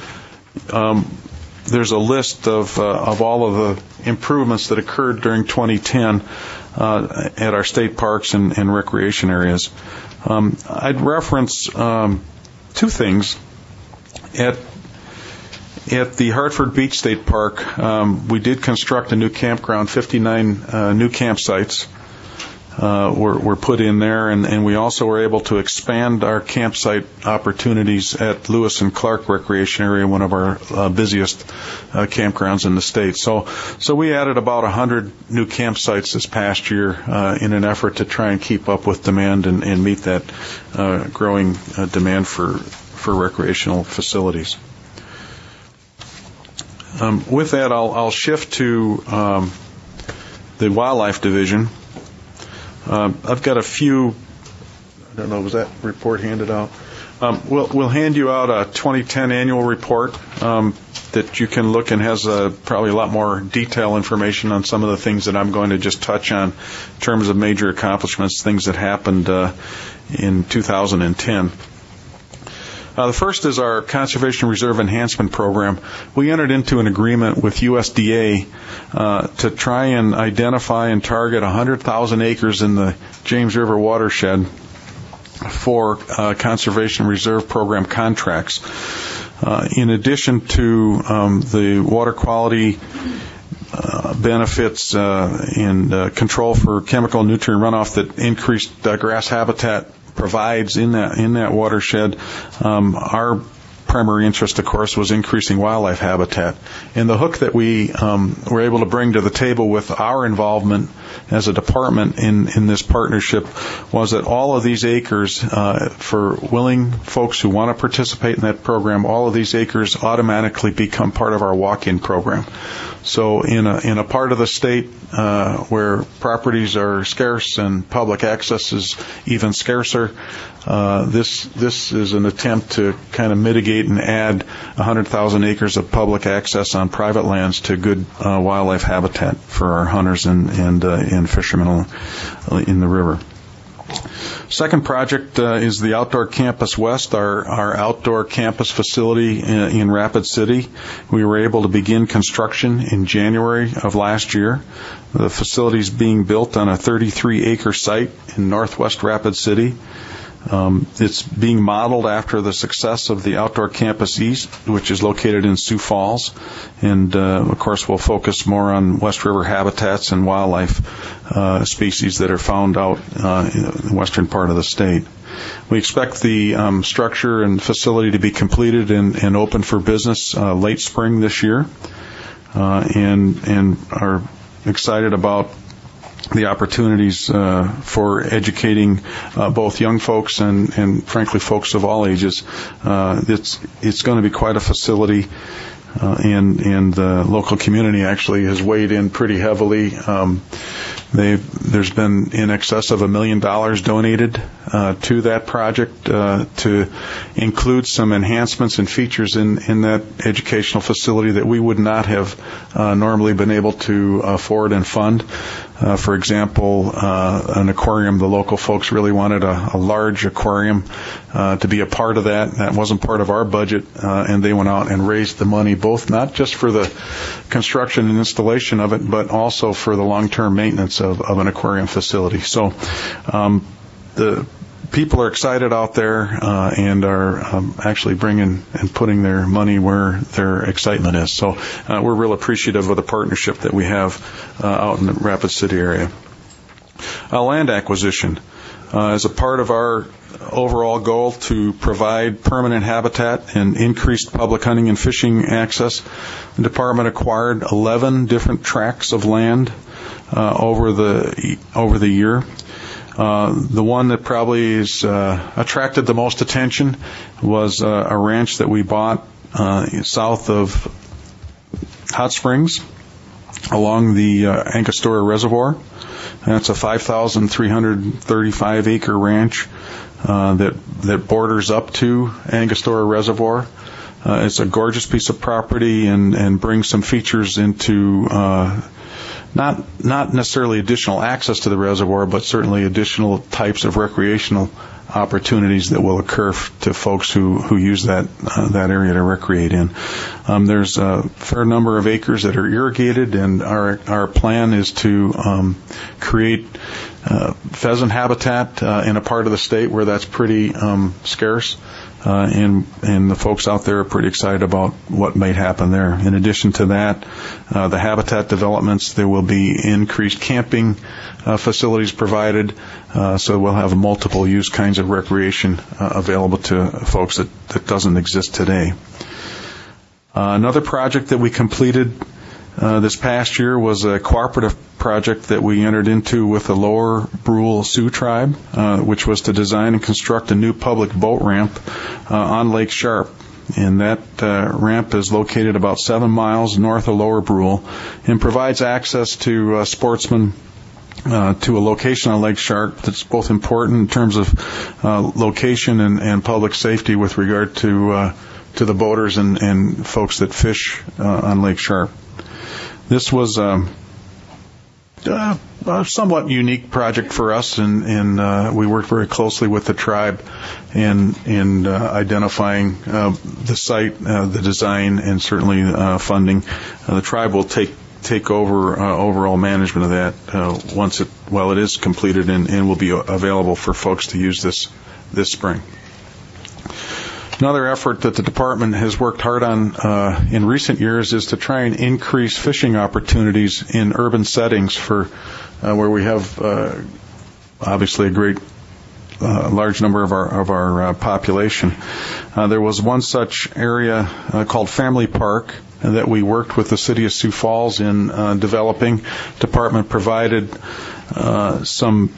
um, there's a list of uh, of all of the improvements that occurred during twenty ten uh, at our state parks and, and recreation areas. Um, I'd reference um, two things. At At the Hartford Beach State Park, um, we did construct a new campground. fifty-nine uh, new campsites uh, were, were put in there, and, and we also were able to expand our campsite opportunities at Lewis and Clark Recreation Area, one of our uh, busiest uh, campgrounds in the state. So, so we added about one hundred new campsites this past year uh, in an effort to try and keep up with demand and, and meet that uh, growing uh, demand for, for recreational facilities. Um, with that, I'll, I'll shift to um, the Wildlife Division. Um, I've got a few, I don't know, was that report handed out? Um, we'll, we'll hand you out a twenty ten annual report um, that you can look and has uh, probably a lot more detailed information on some of the things that I'm going to just touch on in terms of major accomplishments, things that happened uh, in two thousand ten. Uh, the first is our Conservation Reserve Enhancement Program. We entered into an agreement with U S D A uh, to try and identify and target one hundred thousand acres in the James River watershed for uh, Conservation Reserve Program contracts. Uh, in addition to um, the water quality uh, benefits uh, and uh, control for chemical and nutrient runoff that increased uh, grass habitat provides in that in that watershed, um, our primary interest, of course, was increasing wildlife habitat. And the hook that we um, were able to bring to the table with our involvement as a department in, in this partnership was that all of these acres, uh, for willing folks who want to participate in that program, all of these acres automatically become part of our walk-in program. So in a in a part of the state uh, where properties are scarce and public access is even scarcer, uh, this this is an attempt to kind of mitigate and add one hundred thousand acres of public access on private lands to good uh, wildlife habitat for our hunters and and, uh, and fishermen in the river. Second project uh, is the Outdoor Campus West, our, our outdoor campus facility in, in Rapid City. We were able to begin construction in January of last year. The facility is being built on a thirty-three acre site in northwest Rapid City. Um, it's being modeled after the success of the Outdoor Campus East, which is located in Sioux Falls. And, uh, of course, we'll focus more on West River habitats and wildlife uh, species that are found out uh, in the western part of the state. We expect the um, structure and facility to be completed and, and open for business uh, late spring this year, uh, and, and are excited about the opportunities uh, for educating uh, both young folks and, and, frankly, folks of all ages. Uh, it's it's going to be quite a facility, uh, and and the local community actually has weighed in pretty heavily. Um, they there's been in excess of a million dollars donated uh, to that project uh, to include some enhancements and features in in that educational facility that we would not have uh, normally been able to afford and fund. Uh, for example, uh, an aquarium. The local folks really wanted a, a large aquarium uh, to be a part of that. That wasn't part of our budget, uh, and they went out and raised the money, both not just for the construction and installation of it, but also for the long-term maintenance of, of an aquarium facility. So um, the people are excited out there uh, and are um, actually bringing and putting their money where their excitement is. So uh, we're real appreciative of the partnership that we have uh, out in the Rapid City area. Uh, land acquisition. Uh, as a part of our overall goal to provide permanent habitat and increased public hunting and fishing access, the department acquired eleven different tracts of land uh, over the over the year. Uh, the one that probably is uh, attracted the most attention was uh, a ranch that we bought uh, south of Hot Springs along the uh, Angostura Reservoir. That's a five thousand three hundred thirty-five acre ranch uh, that that borders up to Angostura Reservoir. Uh, it's a gorgeous piece of property and, and brings some features into uh, Not not necessarily additional access to the reservoir, but certainly additional types of recreational opportunities that will occur f- to folks who, who use that uh, that area to recreate in. Um, there's a fair number of acres that are irrigated, and our our plan is to um, create uh, pheasant habitat uh, in a part of the state where that's pretty um, scarce. Uh, and and the folks out there are pretty excited about what might happen there. In addition to that, uh, the habitat developments, there will be increased camping uh, facilities provided, uh, so we'll have multiple use kinds of recreation uh, available to folks that, that doesn't exist today. Uh, another project that we completed Uh, this past year was a cooperative project that we entered into with the Lower Brule Sioux Tribe, uh, which was to design and construct a new public boat ramp uh, on Lake Sharp. And that uh, ramp is located about seven miles north of Lower Brule and provides access to uh, sportsmen uh, to a location on Lake Sharp that's both important in terms of uh, location and, and public safety with regard to uh, to the boaters and, and folks that fish uh, on Lake Sharp. This was um, uh, a somewhat unique project for us, and, and uh, we worked very closely with the tribe in in uh, identifying uh, the site, uh, the design, and certainly uh, funding. Uh, the tribe will take take over uh, overall management of that uh, once it well it is completed and, and will be available for folks to use this this spring. Another effort that the department has worked hard on uh, in recent years is to try and increase fishing opportunities in urban settings for uh, where we have uh, obviously a great a large number of our of our uh, population. Uh, there was one such area uh, called Family Park that we worked with the City of Sioux Falls in uh, developing. Department provided uh, some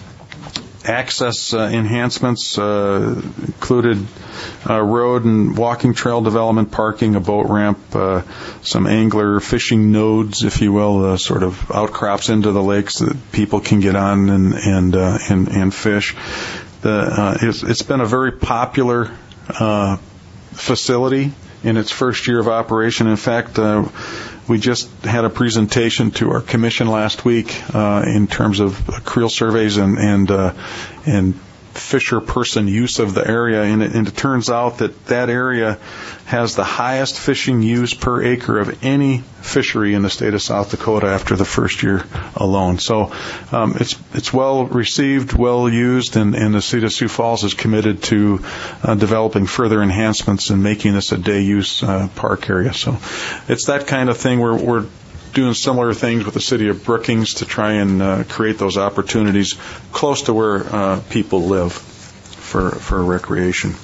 access uh, enhancements, uh, included uh, road and walking trail development, parking, a boat ramp, uh, some angler fishing nodes, if you will, uh, sort of outcrops into the lakes that people can get on and and uh, and, and fish. The, uh, it's, it's been a very popular uh, facility in its first year of operation. In fact, uh, we just had a presentation to our commission last week uh, in terms of creel surveys and and, uh, and fisher person use of the area, and it, and it turns out that that area has the highest fishing use per acre of any fishery in the state of South Dakota after the first year alone. So um, it's it's well received, well used, and, and the City of Sioux Falls is committed to uh, developing further enhancements and making this a day use uh, park area. So it's that kind of thing. We're we're doing similar things with the city of Brookings to try and uh, create those opportunities close to where uh, people live for for recreation.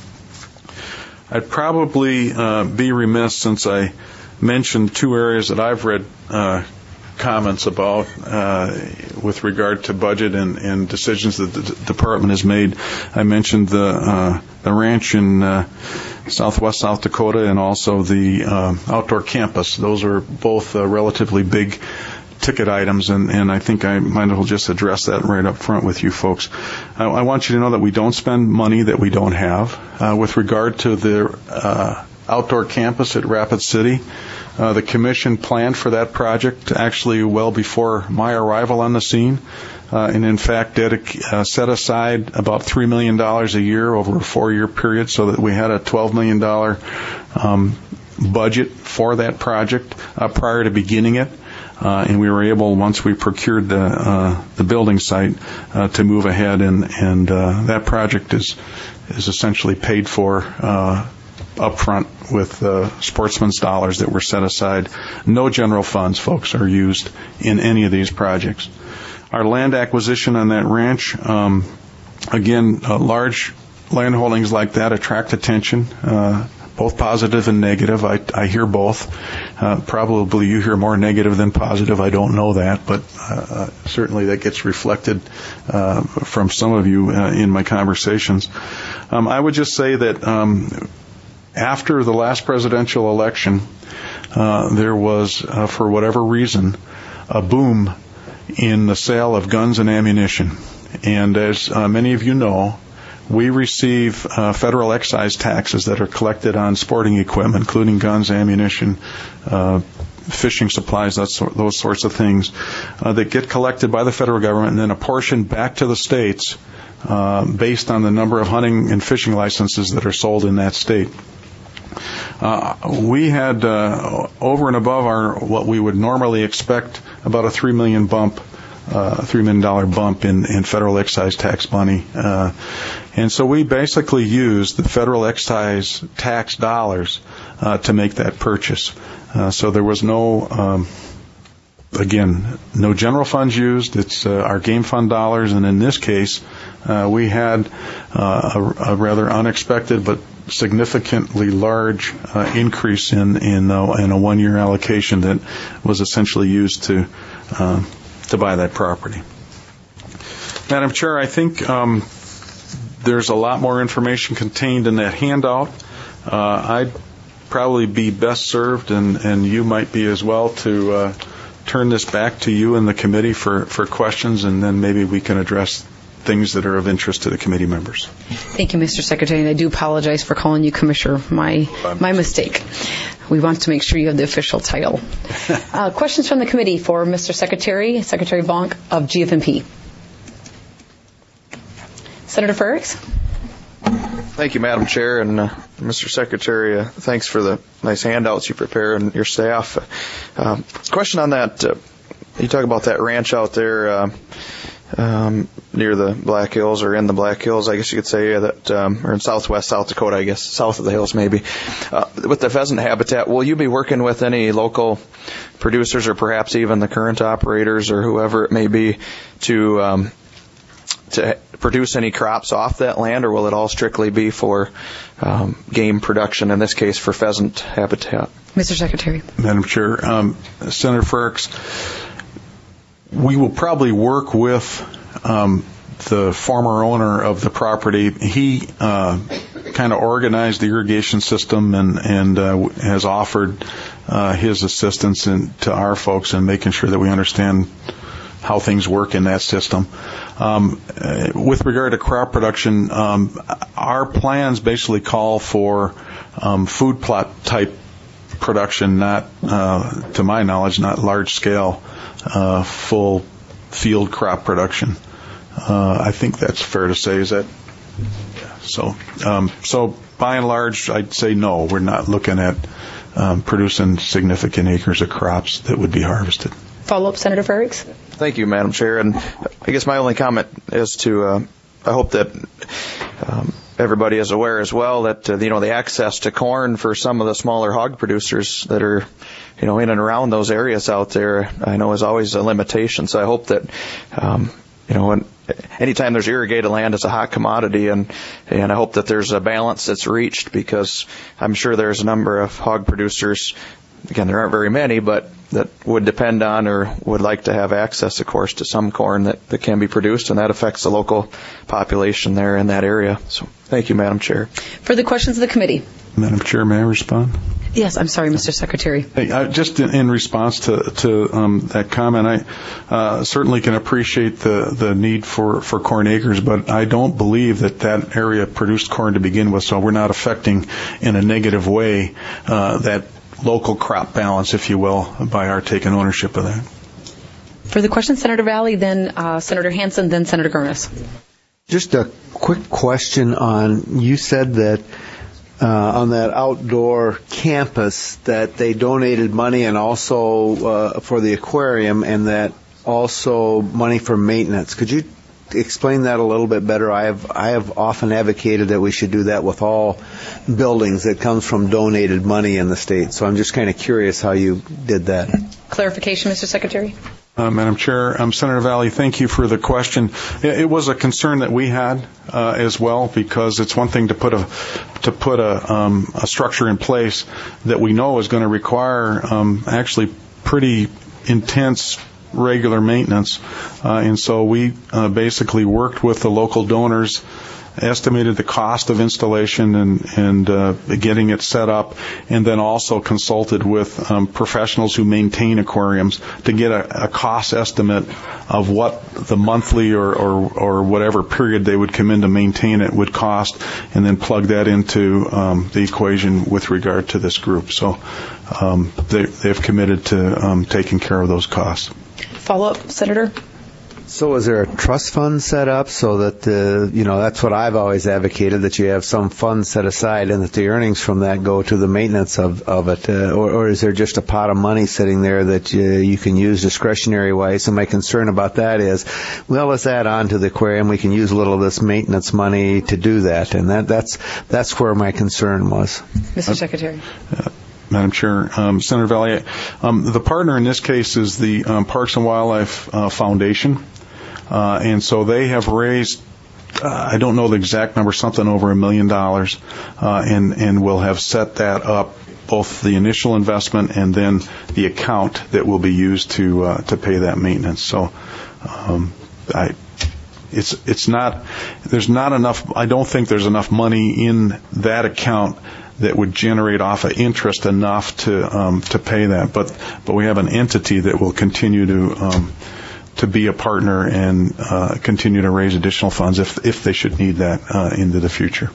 I'd probably uh, be remiss, since I mentioned two areas that I've read uh, comments about uh, with regard to budget and, and decisions that the d- department has made. I mentioned the uh, the ranch in uh, southwest South Dakota and also the uh, outdoor campus. Those are both uh, relatively big ticket items, and, and I think I might as well just address that right up front with you folks. I, I want you to know that we don't spend money that we don't have. Uh, with regard to the uh, outdoor campus at Rapid City, uh, the commission planned for that project actually well before my arrival on the scene, uh, and in fact dedic- uh, set aside about three million dollars a year over a four-year period, so that we had a twelve million dollars um, budget for that project uh, prior to beginning it. Uh, and we were able, once we procured the uh, the building site, uh, to move ahead, and and uh, that project is is essentially paid for uh, up front with uh, sportsman's dollars that were set aside. No general funds, folks, are used in any of these projects. Our land acquisition on that ranch, um, again, uh, large land holdings like that attract attention. Uh, both positive and negative. I, I hear both. Uh, probably you hear more negative than positive. I don't know that, but uh, certainly that gets reflected uh, from some of you uh, in my conversations. Um, I would just say that um, after the last presidential election, uh, there was, uh, for whatever reason, a boom in the sale of guns and ammunition. And as uh, many of you know, we receive uh, federal excise taxes that are collected on sporting equipment, including guns, ammunition, uh, fishing supplies, that sort, those sorts of things, uh, that get collected by the federal government and then apportioned back to the states uh, based on the number of hunting and fishing licenses that are sold in that state. Uh, we had uh, over and above our what we would normally expect about a three million bump. Uh, three million dollar bump in, in federal excise tax money. Uh, and so we basically used the federal excise tax dollars uh, to make that purchase. Uh, so there was no, um, again, no general funds used. It's uh, our game fund dollars. And in this case, uh, we had uh, a, a rather unexpected but significantly large uh, increase in, in, uh, in a one-year allocation that was essentially used to uh, to buy that property. Madam Chair, I think um, there's a lot more information contained in that handout. Uh, I'd probably be best served, and, and you might be as well, to uh, turn this back to you and the committee for, for questions, and then maybe we can address things that are of interest to the committee members. Thank you, Mister Secretary, and I do apologize for calling you Commissioner. My my mistake. We want to make sure you have the official title. Uh, questions from the committee for Mister Secretary, Secretary Bonk of G F M P. Senator Frerichs. Thank you, Madam Chair, and uh, Mister Secretary, uh, thanks for the nice handouts you prepare and your staff. Uh, question on that, uh, you talk about that ranch out there uh, um, near the Black Hills, or in the Black Hills, I guess you could say, that, um, or in southwest South Dakota, I guess, south of the hills maybe. Uh, with the pheasant habitat, will you be working with any local producers, or perhaps even the current operators or whoever it may be, to um, to produce any crops off that land, or will it all strictly be for um, game production, in this case for pheasant habitat? Mister Secretary. Madam Chair, um, Senator Frericks, we will probably work with um, the former owner of the property. He uh, kind of organized the irrigation system and, and uh, has offered uh, his assistance in, to our folks in making sure that we understand how things work in that system. Um, uh, with regard to crop production, um, our plans basically call for um, food plot type production, not, uh, to my knowledge, not large scale, uh, full field crop production. Uh, I think that's fair to say. Is that so? Um, so by and large, I'd say no. We're not looking at um, producing significant acres of crops that would be harvested. Follow up, Senator Frericks. Thank you, Madam Chair. And I guess my only comment is to, uh, I hope that um, everybody is aware as well that, uh, you know, the access to corn for some of the smaller hog producers that are, you know, in and around those areas out there, I know is always a limitation. So I hope that, um, you know, when, anytime there's irrigated land, it's a hot commodity, and and I hope that there's a balance that's reached, because I'm sure there's a number of hog producers, again, there aren't very many, but that would depend on or would like to have access, of course, to some corn that, that can be produced, and that affects the local population there in that area. So thank you, Madam Chair. Further questions of the committee? Madam Chair, may I respond? Yes, I'm sorry, Mister Secretary. Hey, I, just in, in response to, to um, that comment, I uh, certainly can appreciate the, the need for, for corn acres, but I don't believe that that area produced corn to begin with, so we're not affecting in a negative way uh, that local crop balance, if you will, by our taking ownership of that. Further questions, Senator Valley, then uh, Senator Hansen, then Senator Gurnis. Just a quick question on, you said that uh, on that outdoor campus that they donated money and also uh, for the aquarium, and that also money for maintenance. Could you explain that a little bit better? I have I have often advocated that we should do that with all buildings that comes from donated money in the state. So I'm just kind of curious how you did that. Clarification, Mister Secretary. Uh, Madam Chair, um, Senator Valley, thank you for the question. It, it was a concern that we had uh, as well, because it's one thing to put a to put a, um, a structure in place that we know is going to require um, actually pretty intense regular maintenance, uh, and so we uh, basically worked with the local donors, estimated the cost of installation and, and uh, getting it set up, and then also consulted with um, professionals who maintain aquariums to get a, a cost estimate of what the monthly or, or, or whatever period they would come in to maintain it would cost, and then plug that into um, the equation with regard to this group. So um, they, they've committed to um, taking care of those costs. Follow up, Senator. So is there a trust fund set up so that, uh, you know, that's what I've always advocated, that you have some fund set aside and that the earnings from that go to the maintenance of, of it? Uh, or, or is there just a pot of money sitting there that uh, you can use discretionary-wise? And my concern about that is, well, let's add on to the aquarium. We can use a little of this maintenance money to do that. And that, that's, that's where my concern was. Mister Secretary. Uh, Madam Chair, um, Senator Valley, um, the partner in this case is the um, Parks and Wildlife uh, Foundation, uh, and so they have raised, uh, I don't know the exact number, something over a million dollars, uh, and and will have set that up, both the initial investment and then the account that will be used to uh, to pay that maintenance. So, um, I. It's it's not there's not enough. I don't think there's enough money in that account that would generate off of interest enough to um, to pay that. But but we have an entity that will continue to um, to be a partner and uh, continue to raise additional funds if if they should need that uh, into the future.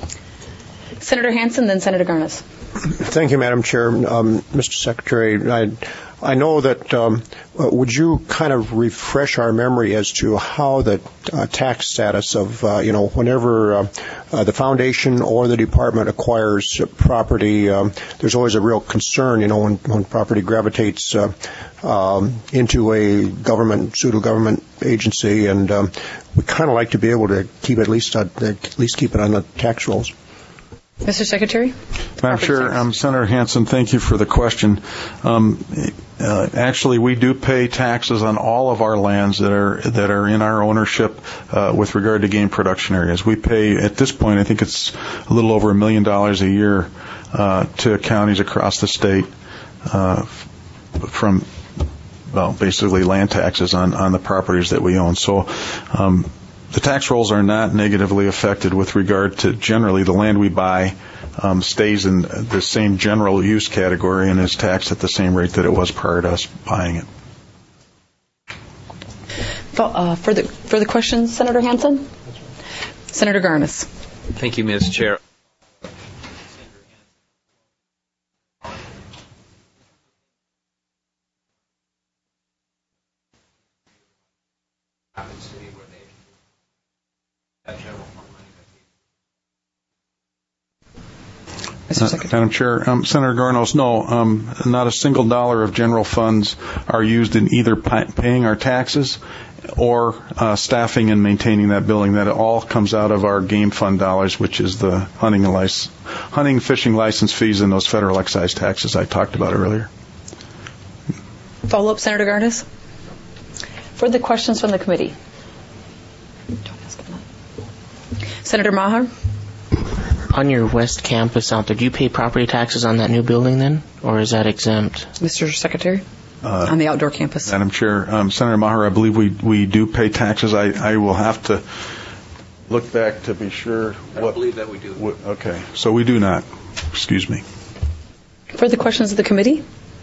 Senator Hansen, then Senator Gurnis. Thank you, Madam Chair. Um, Mister Secretary, I, I know that, um, would you kind of refresh our memory as to how the uh, tax status of, uh, you know, whenever uh, uh, the foundation or the department acquires property, um, there's always a real concern, you know, when, when property gravitates uh, um, into a government, pseudo-government agency, and um, we kind of like to be able to keep at least, uh, at least keep it on the tax rolls. Mister Secretary? Madam Chair, um, Senator Hansen, thank you for the question. Um, uh, actually, we do pay taxes on all of our lands that are that are in our ownership uh, with regard to game production areas. We pay, at this point, I think it's a little over a million dollars a year uh, to counties across the state uh, from, well, basically land taxes on, on the properties that we own. So um, the tax rolls are not negatively affected with regard to generally the land we buy um, stays in the same general use category and is taxed at the same rate that it was prior to us buying it. Uh, further, further questions, Senator Hansen? Senator Garnes. Thank you, Miz Chair. Uh, Madam Chair, um, Senator Garnos, no, um, not a single dollar of general funds are used in either pi- paying our taxes or uh, staffing and maintaining that building. That all comes out of our game fund dollars, which is the hunting and lic- hunting, fishing license fees and those federal excise taxes I talked about earlier. Follow up, Senator Garnes. Further questions from the committee? Senator Maher. On your west campus out there, do you pay property taxes on that new building then, or is that exempt? Mister Secretary, uh, on the outdoor campus. Madam Chair, um, Senator Maher, I believe we we do pay taxes. I, I will have to look back to be sure. I what, believe that we do. What, okay, so we do not. Excuse me. Further questions of the committee?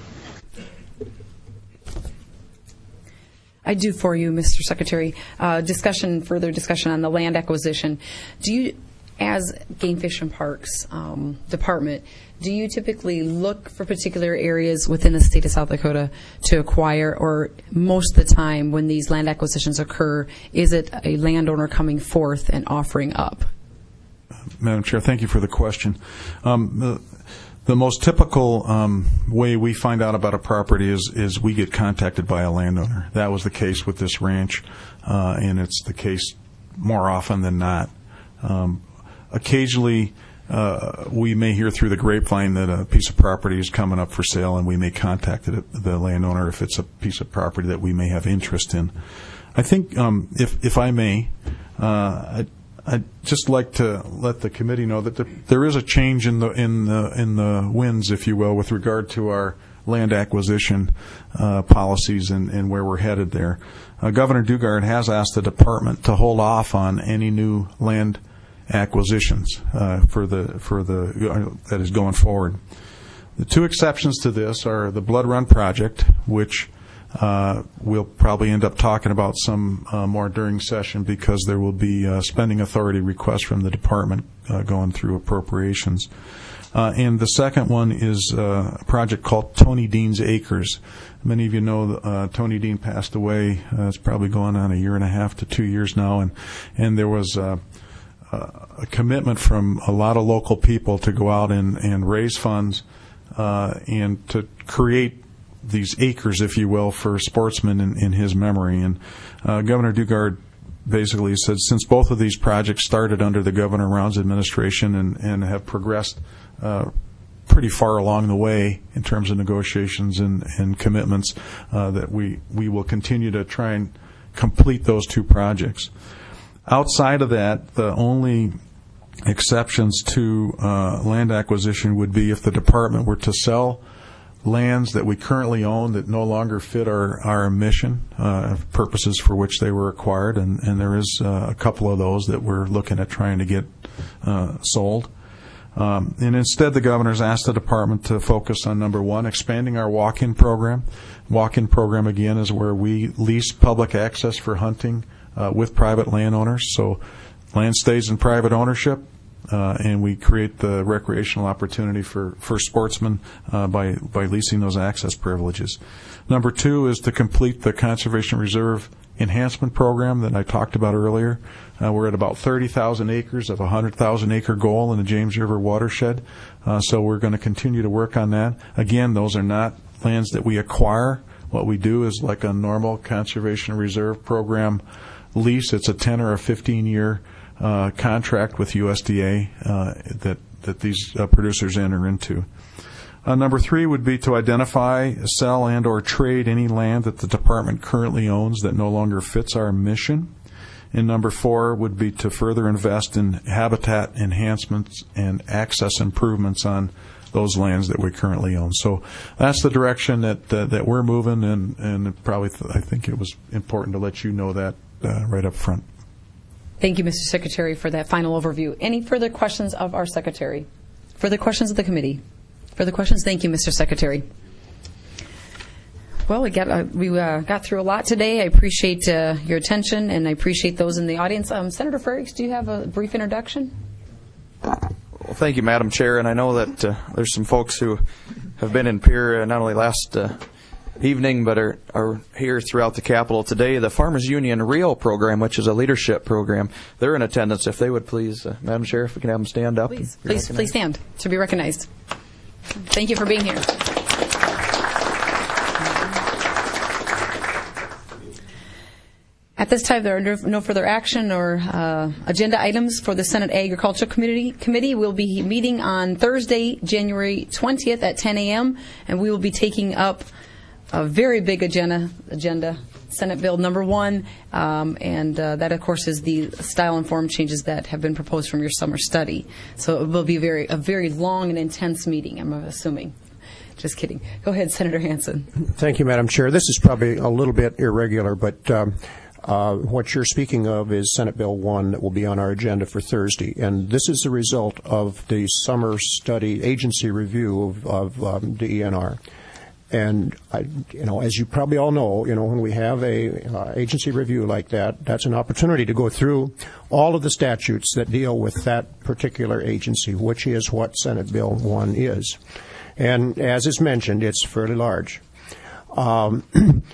I do for you, Mister Secretary. Uh, discussion, further discussion on the land acquisition. Do you, as Game Fish and Parks um, Department, do you typically look for particular areas within the state of South Dakota to acquire, or most of the time when these land acquisitions occur, is it a landowner coming forth and offering up? Madam Chair, thank you for the question. Um, the, the most typical um, way we find out about a property is, is we get contacted by a landowner. That was the case with this ranch, uh, and it's the case more often than not. Um, occasionally, uh, we may hear through the grapevine that a piece of property is coming up for sale, and we may contact it, the landowner if it's a piece of property that we may have interest in. I think, um, if if I may, uh, I, I'd just like to let the committee know that the, there is a change in the in the in the winds, if you will, with regard to our land acquisition uh, policies and, and where we're headed there. Uh, Governor Dugard has asked the department to hold off on any new land acquisitions uh, for the for the uh, that is going forward. The two exceptions to this are the Blood Run project, which uh, we'll probably end up talking about some uh, more during session because there will be uh, spending authority requests from the department uh, going through appropriations. Uh, and the second one is uh, a project called Tony Dean's Acres. Many of you know uh, Tony Dean passed away. Uh, it's probably going on a year and a half to two years now, and and there was uh, a commitment from a lot of local people to go out and, and raise funds uh, and to create these acres, if you will, for sportsmen in, in his memory. And uh, Governor Dugard basically said since both of these projects started under the Governor Rounds administration and, and have progressed uh, pretty far along the way in terms of negotiations and, and commitments, uh, that we, we will continue to try and complete those two projects. Outside of that, the only exceptions to uh, land acquisition would be if the department were to sell lands that we currently own that no longer fit our, our mission, uh, purposes for which they were acquired, and, and there is uh, a couple of those that we're looking at trying to get uh, sold. Um, and instead, the governor's asked the department to focus on, number one, expanding our walk-in program. Walk-in program, again, is where we lease public access for hunting uh, with private landowners. So land stays in private ownership, uh, and we create the recreational opportunity for, for sportsmen uh, by, by leasing those access privileges. Number two is to complete the Conservation Reserve Enhancement Program that I talked about earlier. Uh, we're at about thirty thousand acres of a one hundred thousand acre goal in the James River watershed. Uh, so we're going to continue to work on that. Again, those are not lands that we acquire. What we do is like a normal Conservation Reserve Program lease. It's a ten or a fifteen year uh, contract with U S D A uh, that, that these uh, producers enter into. Uh, number three would be to identify, sell, and or trade any land that the department currently owns that no longer fits our mission. And number four would be to further invest in habitat enhancements and access improvements on those lands that we currently own. So that's the direction that uh, that we're moving, and, and probably th- I think it was important to let you know that uh, right up front. Thank you, Mister Secretary, for that final overview. Any further questions of our Secretary? Further questions of the committee? Further questions? Thank you, Mister Secretary. Well, we got uh, we uh, got through a lot today. I appreciate uh, your attention, and I appreciate those in the audience. Um, Senator Frerichs, do you have a brief introduction? Well, thank you, Madam Chair, and I know that uh, there's some folks who have been in Pierre uh, not only last uh, evening, but are, are here throughout the Capitol today. The Farmers Union Rio program, which is a leadership program, they're in attendance. If they would please, uh, Madam Chair, if we can have them stand up. Please, please, please stand to be recognized. Thank you for being here. At this time, there are no, no further action or uh, agenda items for the Senate Agriculture Committee. Committee will be meeting on Thursday, January twentieth at ten a.m., and we will be taking up a very big agenda, agenda Senate Bill number one, um, and uh, that, of course, is the style-informed changes that have been proposed from your summer study. So it will be very a very long and intense meeting, I'm assuming. Just kidding. Go ahead, Senator Hansen. Thank you, Madam Chair. This is probably a little bit irregular, but um, uh, what you're speaking of is Senate Bill one that will be on our agenda for Thursday. And this is the result of the summer study agency review of, of um, the E N R. And, I, you know, as you probably all know, you know, when we have a uh, agency review like that, that's an opportunity to go through all of the statutes that deal with that particular agency, which is what Senate Bill one is. And as is mentioned, it's fairly large. Um,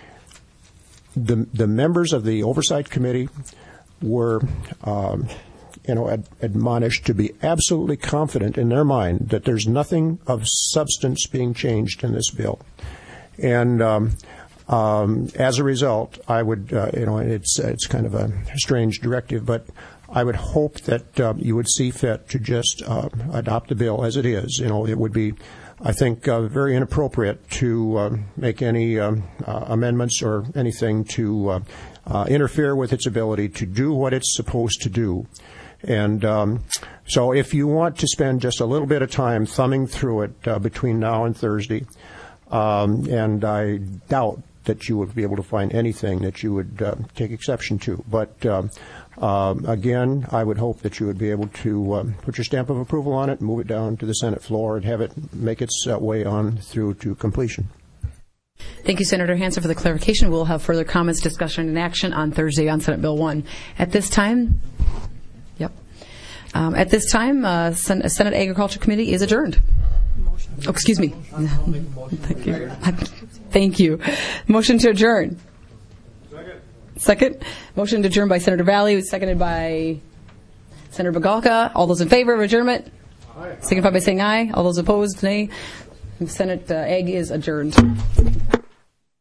the the members of the Oversight Committee were, um, you know, ad- admonished to be absolutely confident in their mind that there's nothing of substance being changed in this bill. And um, um, as a result, I would, uh, you know, it's it's kind of a strange directive, but I would hope that uh, you would see fit to just uh, adopt the bill as it is. You know, it would be, I think, uh, very inappropriate to uh, make any um, uh, amendments or anything to uh, uh, interfere with its ability to do what it's supposed to do. And um, so if you want to spend just a little bit of time thumbing through it uh, between now and Thursday, um, and I doubt that you would be able to find anything that you would uh, take exception to. But uh, uh, again, I would hope that you would be able to uh, put your stamp of approval on it, move it down to the Senate floor, and have it make its uh, way on through to completion. Thank you, Senator Hansen, for the clarification. We'll have further comments, discussion, and action on Thursday on Senate Bill one. At this time, yep. Um, at this time, uh, Sen- Senate Agriculture Committee is adjourned. Oh, excuse me. Thank you. Thank you. Motion to adjourn. Second. Second. Motion to adjourn by Senator Valley, seconded by Senator Bagalka. All those in favor of adjournment? Aye. Signify by saying aye. All those opposed, nay. Senate uh, Ag is adjourned.